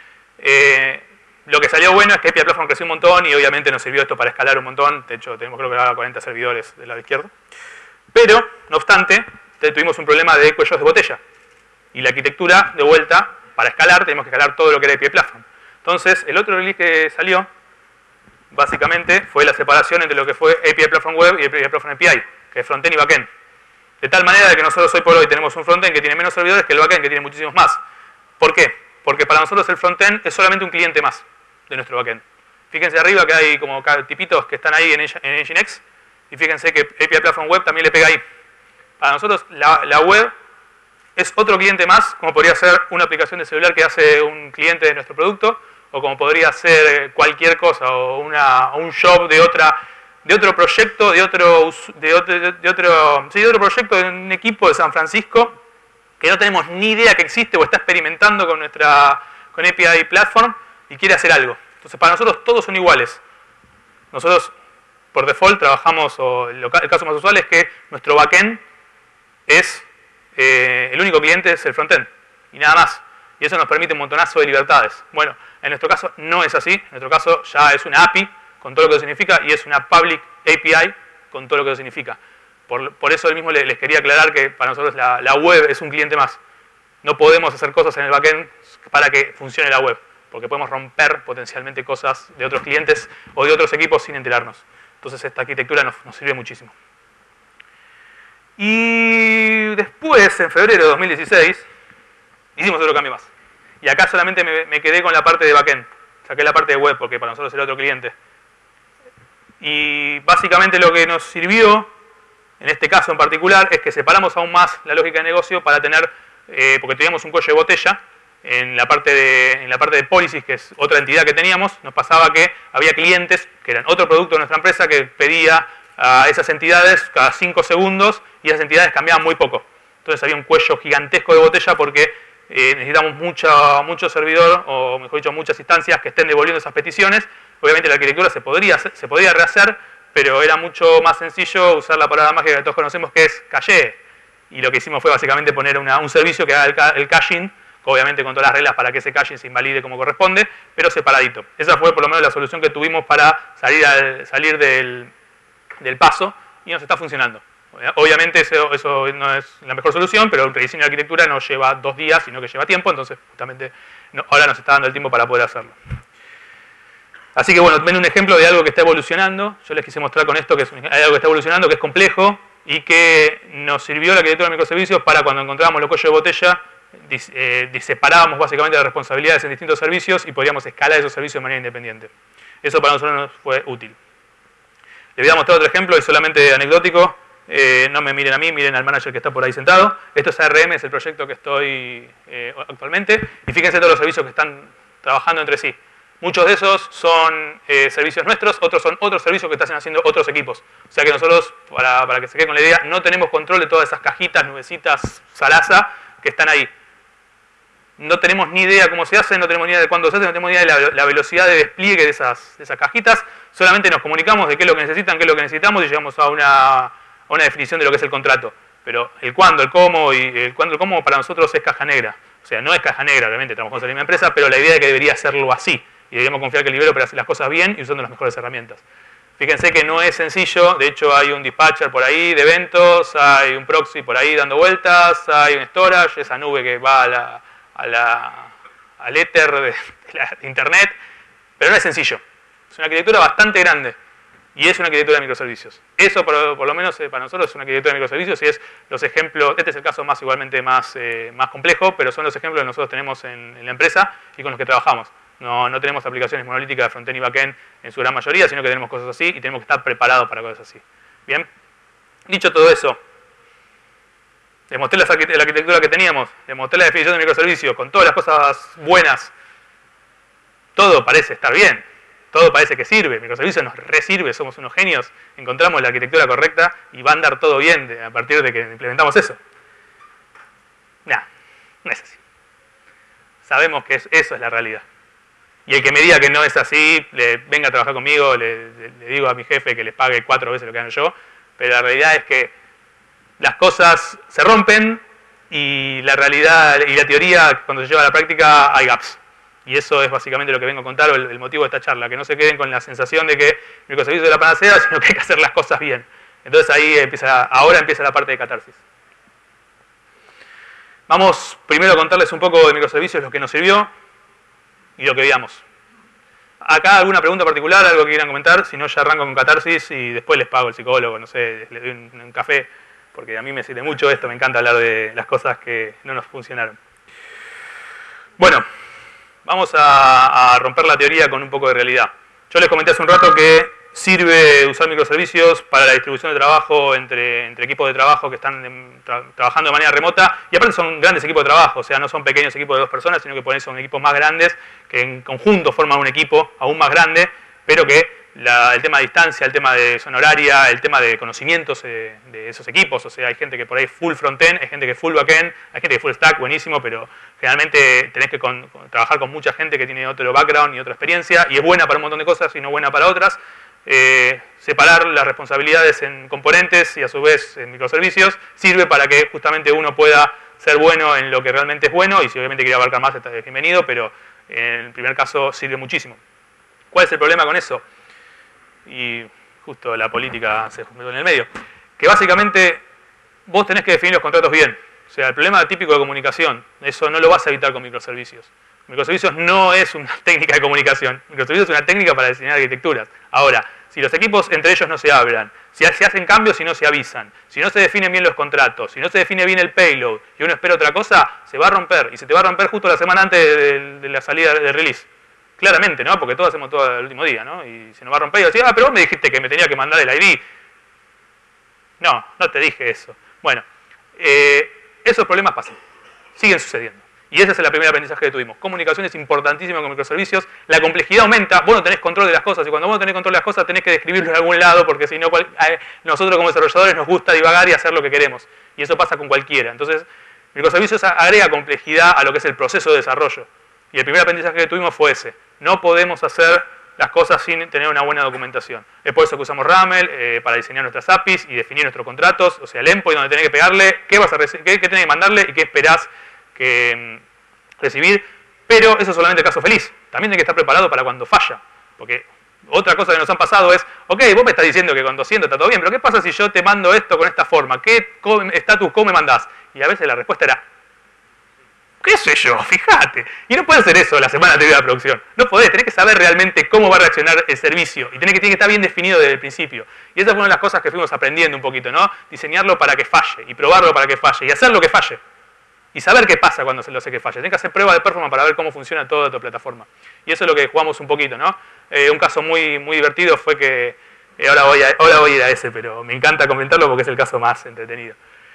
Speaker 1: Eh, lo que salió bueno es que A P I Platform creció un montón y obviamente nos sirvió esto para escalar un montón. De hecho, tenemos creo que ahora cuarenta servidores del lado izquierdo. Pero, no obstante, tuvimos un problema de cuellos de botella. Y la arquitectura, de vuelta, para escalar, tenemos que escalar todo lo que era A P I Platform. Entonces, el otro release que salió, básicamente, fue la separación entre lo que fue A P I Platform Web y A P I Platform A P I, que es frontend y backend. De tal manera que nosotros hoy por hoy tenemos un frontend que tiene menos servidores que el backend que tiene muchísimos más. ¿Por qué? Porque para nosotros el frontend es solamente un cliente más de nuestro backend. Fíjense arriba que hay como tipitos que están ahí en Nginx, y fíjense que A P I Platform Web también le pega ahí. Para nosotros la, la web es otro cliente más, como podría ser una aplicación de celular que hace un cliente de nuestro producto, o como podría ser cualquier cosa, o, una, o un shop de otra, de otro proyecto, de otro, de otro, de otro, sí, de otro proyecto de un equipo de San Francisco que no tenemos ni idea que existe o está experimentando con nuestra con A P I Platform y quiere hacer algo. Entonces para nosotros todos son iguales. Nosotros por default trabajamos, o el caso más usual es que nuestro backend es Eh, el único cliente es el frontend y nada más, y eso nos permite un montonazo de libertades. Bueno, en nuestro caso no es así, en nuestro caso ya es una A P I con todo lo que eso significa y es una public A P I con todo lo que eso significa. Por, por eso mismo les, les quería aclarar que para nosotros la, la web es un cliente más. No podemos hacer cosas en el backend para que funcione la web, porque podemos romper potencialmente cosas de otros clientes o de otros equipos sin enterarnos. Entonces esta arquitectura nos, nos sirve muchísimo. Y después, en febrero de dos mil dieciséis, hicimos otro cambio más. Y acá solamente me, me quedé con la parte de backend. Saqué la parte de web porque para nosotros era otro cliente. Y básicamente lo que nos sirvió, en este caso en particular, es que separamos aún más la lógica de negocio para tener, eh, porque teníamos un cuello de botella, en la, parte de, en la parte de policies, que es otra entidad que teníamos, nos pasaba que había clientes, que eran otro producto de nuestra empresa, que pedía a esas entidades cada cinco segundos y esas entidades cambiaban muy poco. Entonces había un cuello gigantesco de botella porque eh, necesitamos mucho, mucho servidor, o mejor dicho, muchas instancias que estén devolviendo esas peticiones. Obviamente la arquitectura se podría, se podría rehacer, pero era mucho más sencillo usar la palabra mágica que todos conocemos, que es caché. Y lo que hicimos fue básicamente poner una, un servicio que haga el, el caching, obviamente con todas las reglas para que ese caching se invalide como corresponde, pero separadito. Esa fue por lo menos la solución que tuvimos para salir, al, salir del... del paso y nos está funcionando. Obviamente eso, eso no es la mejor solución, pero un rediseño de arquitectura no lleva dos días, sino que lleva tiempo, entonces justamente no, ahora nos está dando el tiempo para poder hacerlo. Así que bueno, ven un ejemplo de algo que está evolucionando. Yo les quise mostrar con esto que es algo que está evolucionando, que es complejo y que nos sirvió la arquitectura de microservicios para cuando encontrábamos los cuellos de botella, dis, eh, separábamos básicamente las responsabilidades en distintos servicios y podíamos escalar esos servicios de manera independiente. Eso para nosotros nos fue útil. Les voy a mostrar otro ejemplo y solamente anecdótico. Eh, no me miren a mí, miren al manager que está por ahí sentado. Esto es A R M, es el proyecto que estoy eh, actualmente. Y fíjense todos los servicios que están trabajando entre sí. Muchos de esos son eh, servicios nuestros, otros son otros servicios que están haciendo otros equipos. O sea que nosotros, para, para que se quede con la idea, no tenemos control de todas esas cajitas, nubecitas, zaraza que están ahí. No tenemos ni idea cómo se hace, no tenemos ni idea de cuándo se hace, no tenemos ni idea de la, la velocidad de despliegue de esas, de esas cajitas. Solamente nos comunicamos de qué es lo que necesitan, qué es lo que necesitamos y llegamos a una, a una definición de lo que es el contrato. Pero el cuándo, el cómo y el cuándo, el cómo para nosotros es caja negra. O sea, no es caja negra, realmente trabajamos en la misma empresa, pero la idea es que debería hacerlo así. Y deberíamos confiar que el Libero para hacer las cosas bien y usando las mejores herramientas. Fíjense que no es sencillo, de hecho hay un dispatcher por ahí de eventos, hay un proxy por ahí dando vueltas, hay un storage, esa nube que va a la... A la, al éter de, de, la, de internet, pero no es sencillo. Es una arquitectura bastante grande y es una arquitectura de microservicios. Eso por, por lo menos para nosotros es una arquitectura de microservicios y es los ejemplos, este es el caso más igualmente más, eh, más complejo, pero son los ejemplos que nosotros tenemos en, en la empresa y con los que trabajamos. No, no tenemos aplicaciones monolíticas de frontend y backend en su gran mayoría, sino que tenemos cosas así y tenemos que estar preparados para cosas así. Bien, dicho todo eso, les mostré la arquitectura que teníamos, les mostré la definición de microservicios con todas las cosas buenas. Todo parece estar bien, todo parece que sirve, microservicios nos re sirve, somos unos genios, encontramos la arquitectura correcta y va a andar todo bien a partir de que implementamos eso. Nah, no es así. Sabemos que es, eso es la realidad. Y el que me diga que no es así, le, venga a trabajar conmigo, le, le, le digo a mi jefe que les pague cuatro veces lo que gano yo, pero la realidad es que las cosas se rompen y la realidad y la teoría, cuando se lleva a la práctica, hay gaps. Y eso es básicamente lo que vengo a contar, el, el motivo de esta charla, que no se queden con la sensación de que microservicios es la panacea, sino que hay que hacer las cosas bien. Entonces ahí empieza, ahora empieza la parte de catarsis. Vamos primero a contarles un poco de microservicios, lo que nos sirvió y lo que veamos. Acá alguna pregunta particular, algo que quieran comentar, si no ya arranco con catarsis y después les pago el psicólogo, no sé, les doy un, un café, porque a mí me sirve mucho esto, me encanta hablar de las cosas que no nos funcionaron. Bueno, vamos a, a romper la teoría con un poco de realidad. Yo les comenté hace un rato que sirve usar microservicios para la distribución de trabajo entre, entre equipos de trabajo que están en, tra, trabajando de manera remota, y aparte son grandes equipos de trabajo, o sea, no son pequeños equipos de dos personas, sino que por eso son equipos más grandes, que en conjunto forman un equipo aún más grande, pero que la, el tema de distancia, el tema de zona horaria, el tema de conocimientos de, de esos equipos, o sea, hay gente que por ahí full frontend, hay gente que full backend, hay gente que full stack, buenísimo, pero generalmente tenés que con, con, trabajar con mucha gente que tiene otro background y otra experiencia, y es buena para un montón de cosas y no buena para otras. Eh, separar las responsabilidades en componentes y a su vez en microservicios sirve para que justamente uno pueda ser bueno en lo que realmente es bueno, y si obviamente quiere abarcar más está bienvenido, pero en el primer caso sirve muchísimo. ¿Cuál es el problema con eso? Y justo la política se metió en el medio. Que básicamente vos tenés que definir los contratos bien. O sea, el problema típico de comunicación, eso no lo vas a evitar con microservicios. Microservicios no es una técnica de comunicación. Microservicios es una técnica para diseñar arquitecturas. Ahora, si los equipos entre ellos no se hablan, si se hacen cambios y no se avisan, si no se definen bien los contratos, si no se define bien el payload y uno espera otra cosa, se va a romper. Y se te va a romper justo la semana antes de, de la salida del release. Claramente, ¿no? Porque todos hacemos todo el último día, ¿no? Y se nos va a romper y decir, ah, pero vos me dijiste que me tenía que mandar el I D. No, no te dije eso. Bueno, eh, esos problemas pasan. Siguen sucediendo. Y ese es el primer aprendizaje que tuvimos. Comunicación es importantísima con microservicios. La complejidad aumenta. Vos no tenés control de las cosas. Y cuando vos no tenés control de las cosas, tenés que describirlo en algún lado. Porque si no, nosotros como desarrolladores nos gusta divagar y hacer lo que queremos. Y eso pasa con cualquiera. Entonces, microservicios agrega complejidad a lo que es el proceso de desarrollo. Y el primer aprendizaje que tuvimos fue ese. No podemos hacer las cosas sin tener una buena documentación. Es por eso que usamos Ramel eh, para diseñar nuestras A P Is y definir nuestros contratos. O sea, el endpoint donde tenés que pegarle, qué, vas a qué, qué tenés que mandarle y qué esperás que recibir, pero eso es solamente el caso feliz. También hay que estar preparado para cuando falla, porque otra cosa que nos han pasado es, ok, vos me estás diciendo que con doscientos está todo bien, pero ¿qué pasa si yo te mando esto con esta forma? ¿Qué estatus quo me mandás? Y a veces la respuesta era, ¿qué sé yo? Fíjate. Y no puedes hacer eso la semana anterior a la producción. No podés, tenés que saber realmente cómo va a reaccionar el servicio y tenés que, tiene que estar bien definido desde el principio. Y esa fue una de las cosas que fuimos aprendiendo un poquito, ¿no? Diseñarlo para que falle y probarlo para que falle y hacerlo que falle. Y saber qué pasa cuando se lo hace que falle. Tienes que hacer pruebas de performance para ver cómo funciona toda tu plataforma. Y eso es lo que jugamos un poquito, ¿no? Eh, un caso muy, muy divertido fue que... Eh, ahora, voy a, ahora voy a ir a ese, pero me encanta comentarlo porque es el caso más entretenido.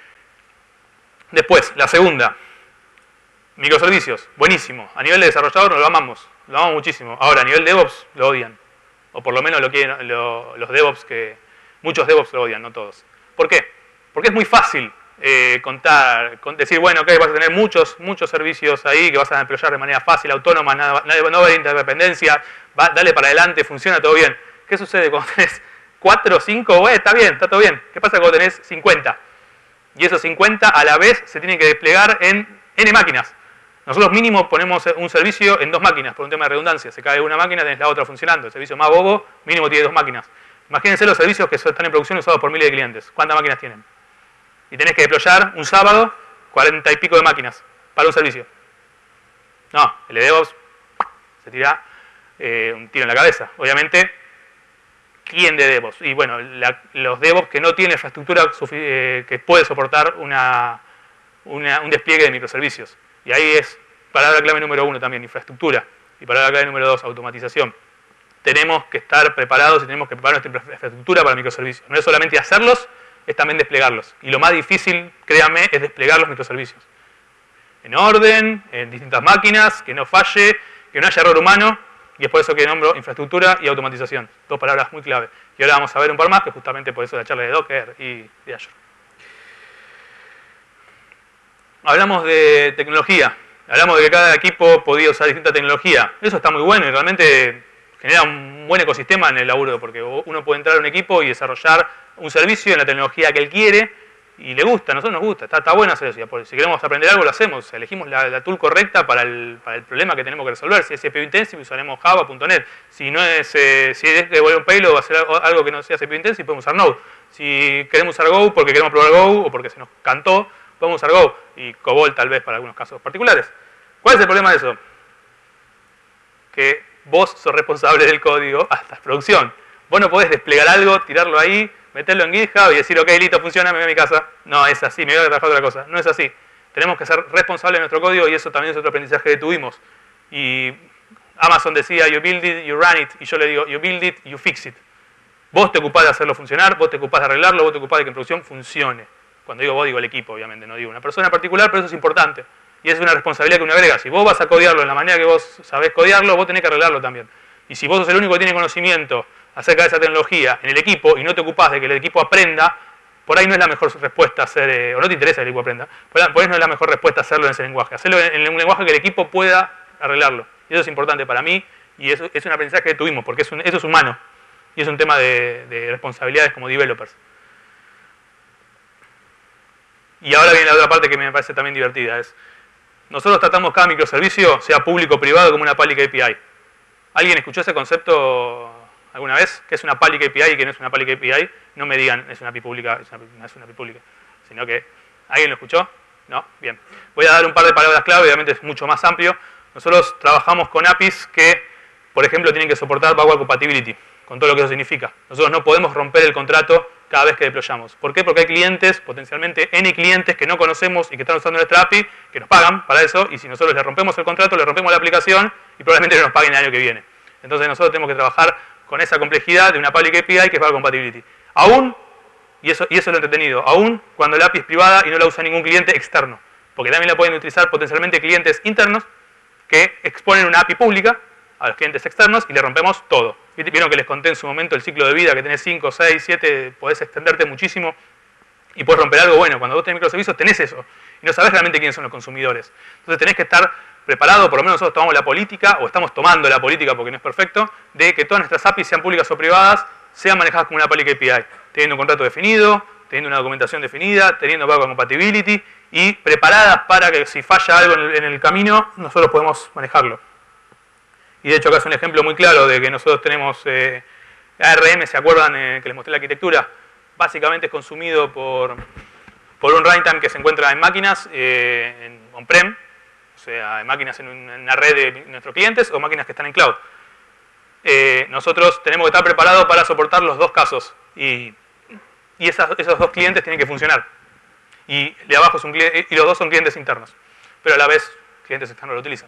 Speaker 1: Después, la segunda. Microservicios. Buenísimo. A nivel de desarrollador nos lo amamos. Lo amamos muchísimo. Ahora, a nivel de DevOps lo odian. O por lo menos lo quieren, lo, los DevOps que... Muchos DevOps lo odian, no todos. ¿Por qué? Porque es muy fácil Eh, contar, con decir, bueno, ok, vas a tener muchos, muchos servicios ahí que vas a deployar de manera fácil, autónoma, nada, no va a haber interdependencia, va, dale para adelante, funciona todo bien. ¿Qué sucede cuando tenés cuatro o cinco? Bueno, está bien, está todo bien. ¿Qué pasa cuando tenés cincuenta? Y esos cincuenta a la vez se tienen que desplegar en N máquinas. Nosotros mínimo ponemos un servicio en dos máquinas por un tema de redundancia. Se cae una máquina, tenés la otra funcionando. El servicio más bobo, mínimo tiene dos máquinas. Imagínense los servicios que están en producción usados por miles de clientes. ¿Cuántas máquinas tienen? Y tenés que deployar un sábado cuarenta y pico de máquinas para un servicio. No, el de DevOps se tira eh, un tiro en la cabeza. Obviamente, ¿quién de DevOps? Y bueno, la, los DevOps que no tienen infraestructura eh, que puede soportar una, una, un despliegue de microservicios. Y ahí es palabra clave número uno también, infraestructura. Y para la clave número dos, automatización. Tenemos que estar preparados y tenemos que preparar nuestra infraestructura para microservicios. No es solamente hacerlos, es también desplegarlos. Y lo más difícil, créanme, es desplegar los microservicios. En orden, en distintas máquinas, que no falle, que no haya error humano, y es por eso que nombro infraestructura y automatización. Dos palabras muy clave. Y ahora vamos a ver un par más, que justamente por eso la charla de Docker y de Azure. Hablamos de tecnología. Hablamos de que cada equipo podía usar distinta tecnología. Eso está muy bueno y realmente genera un buen ecosistema en el laburo, porque uno puede entrar a un equipo y desarrollar un servicio en la tecnología que él quiere y le gusta, a nosotros nos gusta, está, está bueno hacer eso. Si queremos aprender algo lo hacemos, elegimos la, la tool correcta para el, para el problema que tenemos que resolver. Si es C P U Intensive usaremos Java punto net. Si no es, eh, si es devolver un payload o hacer algo que no sea C P U Intensive, podemos usar Node. Si queremos usar Go porque queremos probar Go o porque se nos cantó, podemos usar Go y COBOL tal vez para algunos casos particulares. ¿Cuál es el problema de eso? Que vos sos responsable del código hasta producción. Vos no podés desplegar algo, tirarlo ahí, meterlo en GitHub y decir, ok, listo, funciona, me voy a mi casa. No, es así, me voy a trabajar otra cosa. No es así. Tenemos que ser responsables de nuestro código y eso también es otro aprendizaje que tuvimos. Y Amazon decía, you build it, you run it. Y yo le digo, you build it, you fix it. Vos te ocupás de hacerlo funcionar, vos te ocupás de arreglarlo, vos te ocupás de que en producción funcione. Cuando digo vos, digo el equipo, obviamente, no digo una persona en particular, pero eso es importante. Y es una responsabilidad que uno agrega. Si vos vas a codearlo en la manera que vos sabés codearlo, vos tenés que arreglarlo también. Y si vos sos el único que tiene conocimiento acerca de esa tecnología en el equipo y no te ocupás de que el equipo aprenda, por ahí no es la mejor respuesta hacer, eh, o no te interesa que el equipo aprenda, por ahí no es la mejor respuesta hacerlo en ese lenguaje. Hacerlo en, en un lenguaje que el equipo pueda arreglarlo. Y eso es importante para mí y eso es un aprendizaje que tuvimos, porque es un, eso es humano y es un tema de, de responsabilidades como developers. Y ahora viene la otra parte que me parece también divertida, es nosotros tratamos cada microservicio, sea público o privado, como una public A P I. ¿Alguien escuchó ese concepto alguna vez? ¿Qué es una public A P I y qué no es una public A P I? No me digan, es una A P I pública, es una, no es una A P I pública, sino que, ¿alguien lo escuchó? ¿No? Bien. Voy a dar un par de palabras clave, obviamente es mucho más amplio. Nosotros trabajamos con A P Is que, por ejemplo, tienen que soportar backward compatibility, con todo lo que eso significa. Nosotros no podemos romper el contrato cada vez que deployamos. ¿Por qué? Porque hay clientes, potencialmente N clientes que no conocemos y que están usando nuestra A P I, que nos pagan para eso, y si nosotros les rompemos el contrato, les rompemos la aplicación y probablemente no nos paguen el año que viene. Entonces nosotros tenemos que trabajar con esa complejidad de una public A P I que es backward compatibility. Aún, y eso, y eso es lo entretenido, aún cuando la A P I es privada y no la usa ningún cliente externo, porque también la pueden utilizar potencialmente clientes internos que exponen una A P I pública a los clientes externos y le rompemos todo. Vieron que les conté en su momento el ciclo de vida, que tenés cinco, seis, siete, podés extenderte muchísimo y podés romper algo. Bueno, cuando vos tenés microservicios tenés eso y no sabés realmente quiénes son los consumidores. Entonces tenés que estar preparado, por lo menos nosotros tomamos la política, o estamos tomando la política porque no es perfecto, de que todas nuestras A P Is, sean públicas o privadas, sean manejadas como una public A P I, teniendo un contrato definido, teniendo una documentación definida, teniendo backward compatibility y preparadas para que si falla algo en el, en el camino, nosotros podemos manejarlo. Y de hecho acá es un ejemplo muy claro de que nosotros tenemos eh, A R M, ¿se acuerdan eh, que les mostré la arquitectura? Básicamente es consumido por, por un runtime que se encuentra en máquinas eh, en on-prem, o sea, en máquinas en una red de nuestros clientes o máquinas que están en cloud. Eh, nosotros tenemos que estar preparados para soportar los dos casos y, y esas, esos dos clientes tienen que funcionar. Y de abajo es un cliente, y los dos son clientes internos, pero a la vez clientes externos lo utilizan.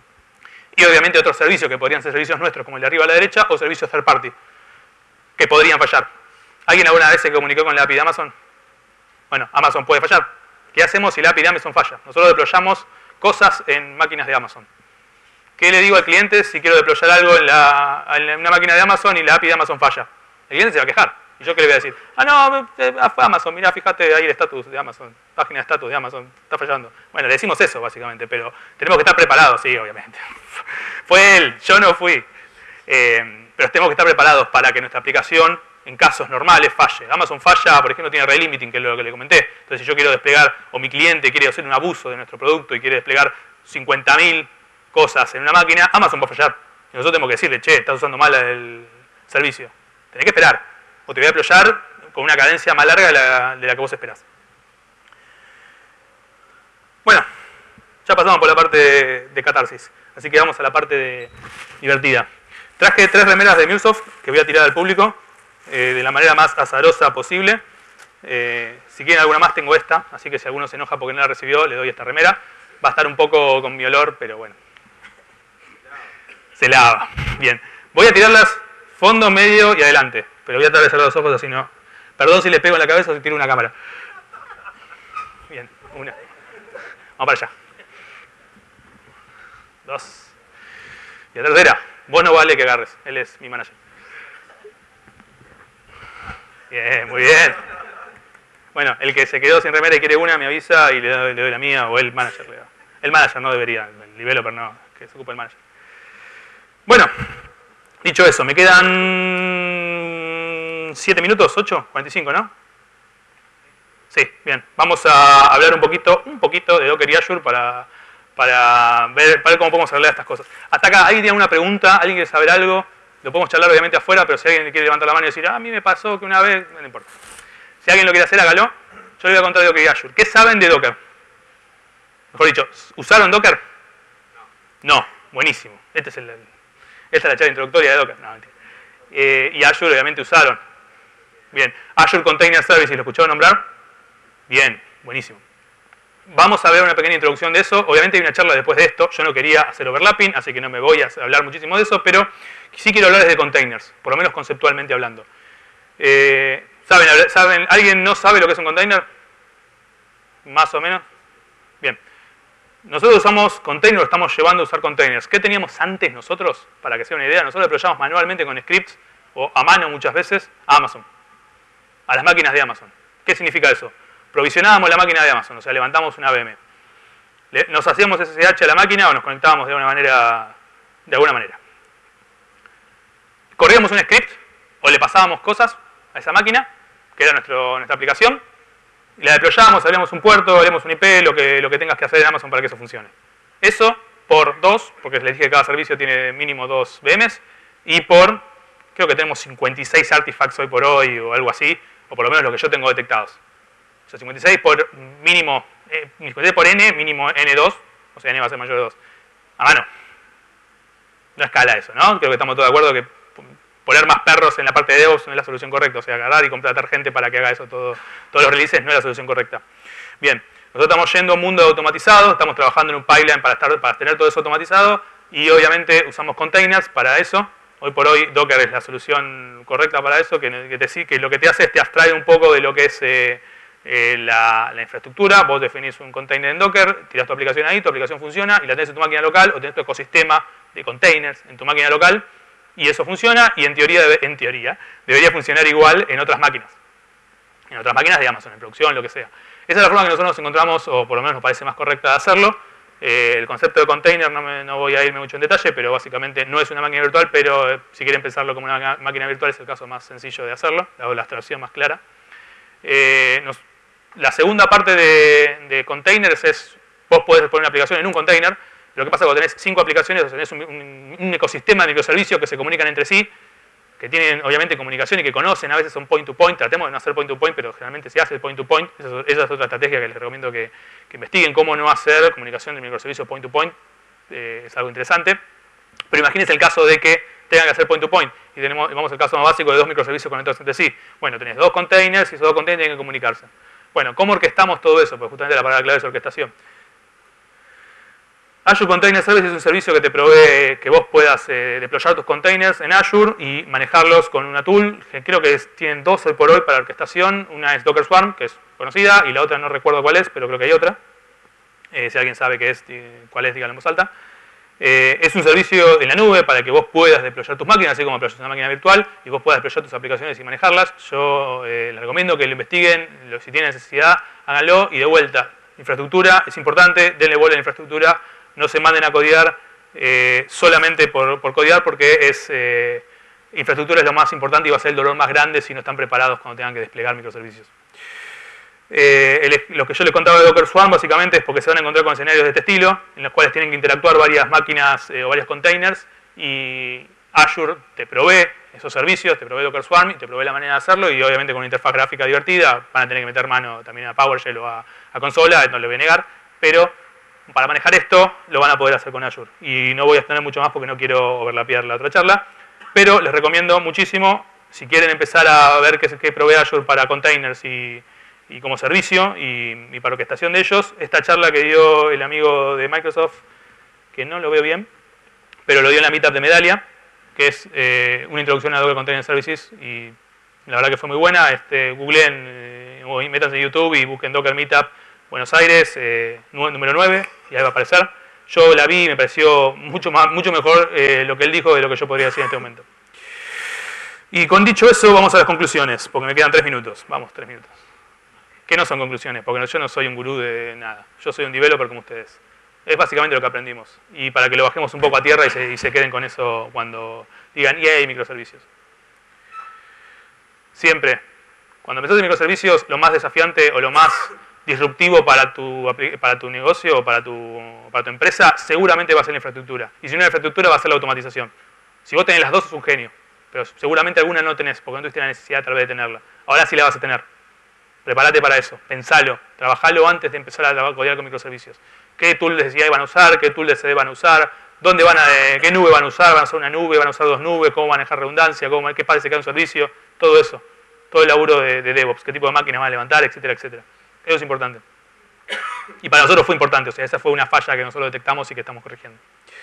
Speaker 1: Y obviamente otros servicios que podrían ser servicios nuestros, como el de arriba a la derecha, o servicios third party, que podrían fallar. ¿Alguien alguna vez se comunicó con la A P I de Amazon? Bueno, Amazon puede fallar. ¿Qué hacemos si la A P I de Amazon falla? Nosotros deployamos cosas en máquinas de Amazon. ¿Qué le digo al cliente si quiero deployar algo en, la, en una máquina de Amazon y la A P I de Amazon falla? El cliente se va a quejar. ¿Y yo qué le voy a decir? Ah, no, fue Amazon, mirá, fíjate ahí el estatus de Amazon, página de estatus de Amazon, está fallando. Bueno, le decimos eso básicamente, pero tenemos que estar preparados, sí, obviamente. Fue él, yo no fui. Eh, pero tenemos que estar preparados para que nuestra aplicación, en casos normales, falle. Amazon falla, por ejemplo, tiene rate limiting, que es lo que le comenté. Entonces, si yo quiero desplegar, o mi cliente quiere hacer un abuso de nuestro producto y quiere desplegar cincuenta mil cosas en una máquina, Amazon va a fallar. Y nosotros tenemos que decirle, che, estás usando mal el servicio. Tenés que esperar. O te voy a deployar con una cadencia más larga de la, de la que vos esperás. Bueno, ya pasamos por la parte de, de catarsis. Así que vamos a la parte de, divertida. Traje tres remeras de MuleSoft que voy a tirar al público eh, de la manera más azarosa posible. Eh, si quieren alguna más tengo esta, así que si alguno se enoja porque no la recibió, le doy esta remera. Va a estar un poco con mi olor, pero bueno. Se lava. Bien. Voy a tirarlas fondo, medio y adelante. Pero voy a tratar de cerrar los ojos así no. Perdón si le pego en la cabeza o si tiro una cámara. Bien. Una. Vamos para allá. Dos. Y la tercera. Vos no vale que agarres. Él es mi manager. Bien, muy bien. Bueno, el que se quedó sin remera y quiere una me avisa y le doy, le doy la mía o el manager le da. El manager no debería, el developer no, que se ocupe el manager. Bueno, dicho eso, me quedan siete minutos, ocho, cuarenta y cinco, ¿no? Sí, bien. Vamos a hablar un poquito, un poquito de Docker y Azure para, para, ver, para ver cómo podemos hablar de estas cosas. Hasta acá, ¿alguien tiene una pregunta? ¿Alguien quiere saber algo? Lo podemos charlar obviamente afuera, pero si alguien quiere levantar la mano y decir, ah, a mí me pasó que una vez, no importa. Si alguien lo quiere hacer, hágalo. Yo le voy a contar de Docker y Azure. ¿Qué saben de Docker? Mejor dicho, ¿usaron Docker? No. No, buenísimo. Este es el, esta es la charla introductoria de Docker. No, mentira. Eh, y Azure obviamente usaron. Bien. Azure Container Services, ¿lo escucharon nombrar? Bien, buenísimo. Vamos a ver una pequeña introducción de eso. Obviamente hay una charla después de esto. Yo no quería hacer overlapping, así que no me voy a hablar muchísimo de eso, pero sí quiero hablar de containers, por lo menos conceptualmente hablando. Eh, ¿saben, ¿saben, ¿Alguien no sabe lo que es un container? Más o menos. Bien. Nosotros usamos containers, estamos llevando a usar containers. ¿Qué teníamos antes nosotros? Para que sea una idea, nosotros deployamos manualmente con scripts, o a mano muchas veces, a Amazon. A las máquinas de Amazon. ¿Qué significa eso? Provisionábamos la máquina de Amazon, o sea, levantamos una V M. Nos hacíamos S S H a la máquina o nos conectábamos de alguna manera, de alguna manera. Corríamos un script o le pasábamos cosas a esa máquina, que era nuestro, nuestra aplicación, y la deployábamos, abríamos un puerto, abríamos un I P, lo que, lo que tengas que hacer en Amazon para que eso funcione. Eso por dos, porque les dije que cada servicio tiene mínimo dos V Ms, y por, creo que tenemos cincuenta y seis artifacts hoy por hoy o algo así, o por lo menos lo que yo tengo detectados. O sea, cincuenta y seis por mínimo, eh, cincuenta y seis por n, mínimo n dos, o sea, n va a ser mayor de dos. A mano. No escala eso, ¿no? Creo que estamos todos de acuerdo que poner más perros en la parte de DevOps no es la solución correcta. O sea, agarrar y contratar gente para que haga eso todo, todos los releases no es la solución correcta. Bien, nosotros estamos yendo a un mundo automatizado, estamos trabajando en un pipeline para, estar, para tener todo eso automatizado y obviamente usamos containers para eso. Hoy por hoy Docker es la solución correcta para eso, que, que, te, que lo que te hace es te abstrae un poco de lo que es eh, eh, la, la infraestructura. Vos definís un container en Docker, tirás tu aplicación ahí, tu aplicación funciona y la tenés en tu máquina local o tenés tu ecosistema de containers en tu máquina local y eso funciona y en teoría, debe, en teoría debería funcionar igual en otras máquinas. En otras máquinas de Amazon, en producción, lo que sea. Esa es la forma que nosotros nos encontramos, o por lo menos nos parece más correcta de hacerlo. Eh, el concepto de container no, me, no voy a irme mucho en detalle, pero básicamente no es una máquina virtual, pero eh, si quieren pensarlo como una máquina virtual es el caso más sencillo de hacerlo, la, la abstracción más clara. Eh, nos, la segunda parte de, de containers es, vos podés poner una aplicación en un container, lo que pasa es que tenés cinco aplicaciones, o tenés un, un, un ecosistema de microservicios que se comunican entre sí, que tienen obviamente comunicación y que conocen, a veces son point to point, tratemos de no hacer point to point, pero generalmente se hace el point to point, esa es, esa es otra estrategia que les recomiendo que, que investiguen, cómo no hacer comunicación de microservicios point to point, eh, es algo interesante, pero imagínense el caso de que tengan que hacer point to point, y tenemos, vamos al caso más básico de dos microservicios conectados entre sí, bueno, tenés dos containers y esos dos containers tienen que comunicarse. Bueno, ¿cómo orquestamos todo eso? Pues justamente la palabra clave es orquestación. Azure Container Service es un servicio que te provee que vos puedas eh, deployar tus containers en Azure y manejarlos con una tool, que creo que es, tienen dos hoy por hoy para orquestación. Una es Docker Swarm, que es conocida, y la otra no recuerdo cuál es, pero creo que hay otra. Eh, si alguien sabe qué es, cuál es, díganlo en voz alta. Eh, es un servicio en la nube para que vos puedas deployar tus máquinas, así como deployas una máquina virtual, y vos puedas deployar tus aplicaciones y manejarlas. Yo eh, les recomiendo que lo investiguen, si tienen necesidad, háganlo, y de vuelta, infraestructura es importante, denle bola a la infraestructura. No se manden a codear eh, solamente por, por codear porque es, eh, infraestructura es lo más importante y va a ser el dolor más grande si no están preparados cuando tengan que desplegar microservicios. Eh, el, lo que yo les contaba de Docker Swarm básicamente es porque se van a encontrar con escenarios de este estilo en los cuales tienen que interactuar varias máquinas eh, o varios containers y Azure te provee esos servicios, te provee Docker Swarm y te provee la manera de hacerlo y obviamente con una interfaz gráfica divertida van a tener que meter mano también a PowerShell o a, a consola, no le voy a negar, pero para manejar esto lo van a poder hacer con Azure. Y no voy a extender mucho más porque no quiero overlapear la otra charla. Pero les recomiendo muchísimo, si quieren empezar a ver qué, qué provee Azure para containers y, y como servicio y, y para orquestación de ellos, esta charla que dio el amigo de Microsoft, que no lo veo bien, pero lo dio en la Meetup de Medallia, que es eh, una introducción a Docker Container Services, y la verdad que fue muy buena. Este, googleen eh, o métanse en YouTube y busquen Docker Meetup Buenos Aires, eh, número nueve, y ahí va a aparecer. Yo la vi y me pareció mucho, más, mucho mejor eh, lo que él dijo de lo que yo podría decir en este momento. Y con dicho eso, vamos a las conclusiones, porque me quedan tres minutos. Vamos, tres minutos. ¿Qué no son conclusiones? Porque yo no soy un gurú de nada. Yo soy un developer como ustedes. Es básicamente lo que aprendimos. Y para que lo bajemos un poco a tierra y se, y se queden con eso cuando digan, ¡yay, microservicios! Siempre, cuando empezás en microservicios, lo más desafiante o lo más disruptivo para tu, para tu negocio o para tu, para tu empresa, seguramente va a ser la infraestructura. Y si no es la infraestructura, va a ser la automatización. Si vos tenés las dos, es un genio. Pero seguramente alguna no tenés, porque no tuviste la necesidad tal vez de tenerla. Ahora sí la vas a tener. Prepárate para eso, pensalo, trabajalo antes de empezar a codear con microservicios. ¿Qué tools de C I van a usar? ¿Qué tools de C D van a usar? ¿Dónde van a, eh, ¿Qué nube van a usar? ¿Van a usar una nube? ¿Van a usar dos nubes? ¿Cómo manejar redundancia? ¿Cómo, ¿Qué parece que hay un servicio? Todo eso. Todo el laburo de, de DevOps. ¿Qué tipo de máquinas van a levantar? Etcétera, etcétera. Eso es importante. Y para nosotros fue importante. O sea, esa fue una falla que nosotros detectamos y que estamos corrigiendo.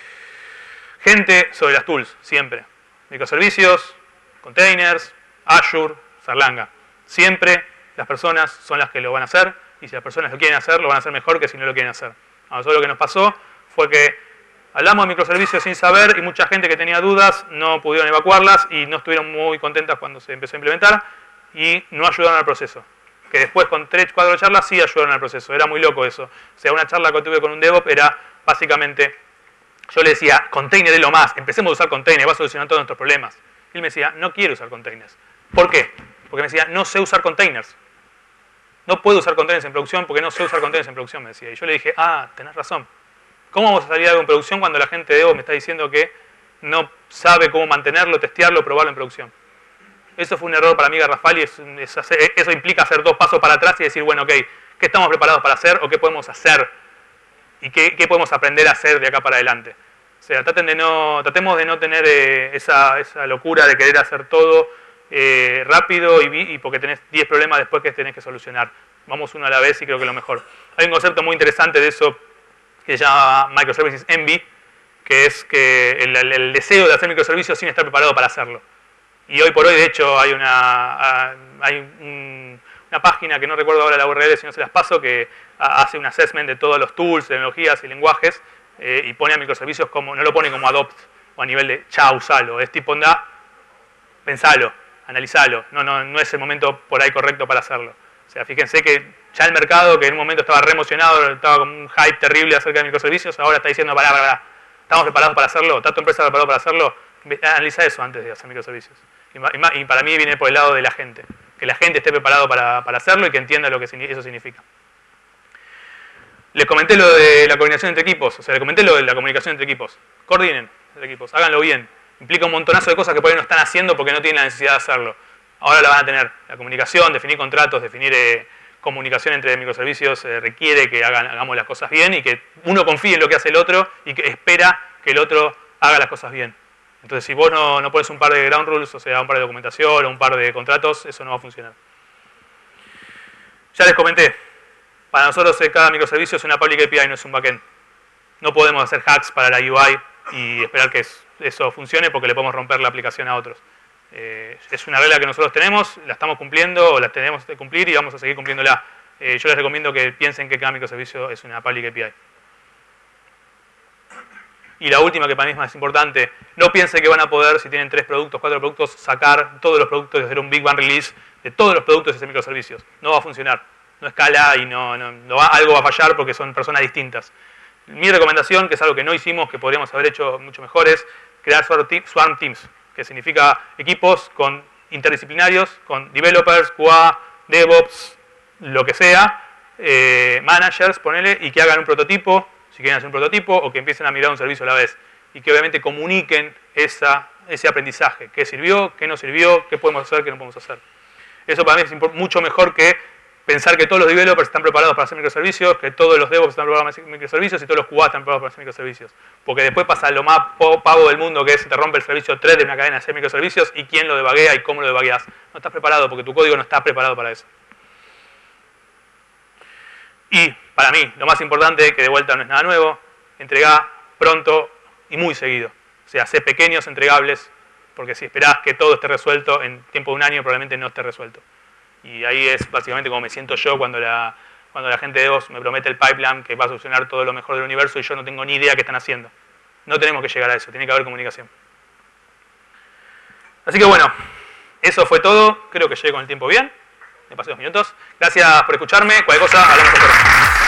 Speaker 1: Gente sobre las tools, siempre. Microservicios, containers, Azure, Erlang. Siempre las personas son las que lo van a hacer, y si las personas lo quieren hacer, lo van a hacer mejor que si no lo quieren hacer. A nosotros lo que nos pasó fue que hablamos de microservicios sin saber, y mucha gente que tenía dudas no pudieron evacuarlas y no estuvieron muy contentas cuando se empezó a implementar, y no ayudaron al proceso. Que después con tres, cuatro charlas sí ayudaron al proceso. Era muy loco eso. O sea, una charla que tuve con un DevOps era básicamente, yo le decía, container es lo más, empecemos a usar container, va a solucionar todos nuestros problemas. Y él me decía, no quiero usar containers. ¿Por qué? Porque me decía, no sé usar containers. No puedo usar containers en producción porque no sé usar containers en producción, me decía. Y yo le dije, ah, tenés razón. ¿Cómo vamos a salir de algo en producción cuando la gente de DevOps me está diciendo que no sabe cómo mantenerlo, testearlo, probarlo en producción? Eso fue un error para mí garrafal, y es, es hacer, eso implica hacer dos pasos para atrás y decir, bueno, ok, ¿qué estamos preparados para hacer o qué podemos hacer? ¿Y qué, qué podemos aprender a hacer de acá para adelante? O sea, traten de no, tratemos de no tener eh, esa, esa locura de querer hacer todo eh, rápido y, y porque tenés diez problemas después que tenés que solucionar. Vamos uno a la vez y creo que es lo mejor. Hay un concepto muy interesante de eso que se llama Microservices Envy, que es que el, el, el deseo de hacer microservicios sin estar preparado para hacerlo. Y hoy por hoy, de hecho, hay una, hay un, una página que no recuerdo ahora la U R L, si no se las paso, que hace un assessment de todos los tools, tecnologías y lenguajes, eh, y pone a microservicios como, no lo pone como adopt o a nivel de chao, usalo. Es tipo, anda, pensalo, analizalo. No, no, no es el momento por ahí correcto para hacerlo. O sea, fíjense que ya el mercado, que en un momento estaba re emocionado, estaba con un hype terrible acerca de microservicios, ahora está diciendo, pará, pará, pará, ¿estamos preparados para hacerlo? ¿Está tu empresa preparada para hacerlo? Analiza eso antes de hacer microservicios. Y para mí viene por el lado de la gente. Que la gente esté preparado para, para hacerlo y que entienda lo que eso significa. Les comenté lo de la coordinación entre equipos. O sea, les comenté lo de la comunicación entre equipos. Coordinen entre equipos, háganlo bien. Implica un montonazo de cosas que por ahí no están haciendo porque no tienen la necesidad de hacerlo. Ahora la van a tener. La comunicación, definir contratos, definir eh, comunicación entre microservicios eh, requiere que hagan, hagamos las cosas bien y que uno confíe en lo que hace el otro y que espera que el otro haga las cosas bien. Entonces, si vos no, no pones un par de ground rules, o sea, un par de documentación o un par de contratos, eso no va a funcionar. Ya les comenté, para nosotros cada microservicio es una public A P I, no es un backend. No podemos hacer hacks para la U I y esperar que eso funcione porque le podemos romper la aplicación a otros. Eh, es una regla que nosotros tenemos, la estamos cumpliendo o la tenemos que cumplir y vamos a seguir cumpliéndola. Eh, yo les recomiendo que piensen que cada microservicio es una public A P I. Y la última, que para mí es más importante, no piensen que van a poder, si tienen tres productos, cuatro productos, sacar todos los productos y hacer un Big Bang Release de todos los productos de ese microservicios. No va a funcionar. No escala y no, no, no va, algo va a fallar porque son personas distintas. Mi recomendación, que es algo que no hicimos, que podríamos haber hecho mucho mejor, es crear Swarm Teams, que significa equipos con interdisciplinarios, con developers, Q A, DevOps, lo que sea, eh, managers, ponele, y que hagan un prototipo, si quieren hacer un prototipo, o que empiecen a mirar un servicio a la vez. Y que obviamente comuniquen esa, ese aprendizaje. ¿Qué sirvió? ¿Qué no sirvió? ¿Qué podemos hacer? ¿Qué no podemos hacer? Eso para mí es mucho mejor que pensar que todos los developers están preparados para hacer microservicios, que todos los DevOps están preparados para hacer microservicios y todos los Q A están preparados para hacer microservicios. Porque después pasa lo más pavo del mundo, que es te rompe el servicio tres de una cadena de hacer microservicios y quién lo debuguea y cómo lo debugueas. No estás preparado porque tu código no está preparado para eso. Y para mí, lo más importante, que de vuelta no es nada nuevo, entrega pronto y muy seguido. O sea, hace pequeños entregables, porque si esperás que todo esté resuelto en tiempo de un año, probablemente no esté resuelto. Y ahí es básicamente como me siento yo cuando la, cuando la gente de DevOps me promete el pipeline que va a solucionar todo lo mejor del universo y yo no tengo ni idea qué están haciendo. No tenemos que llegar a eso, tiene que haber comunicación. Así que bueno, eso fue todo. Creo que llegué con el tiempo bien. Me pasé dos minutos. Gracias por escucharme. Cualquier cosa, hablamos afuera.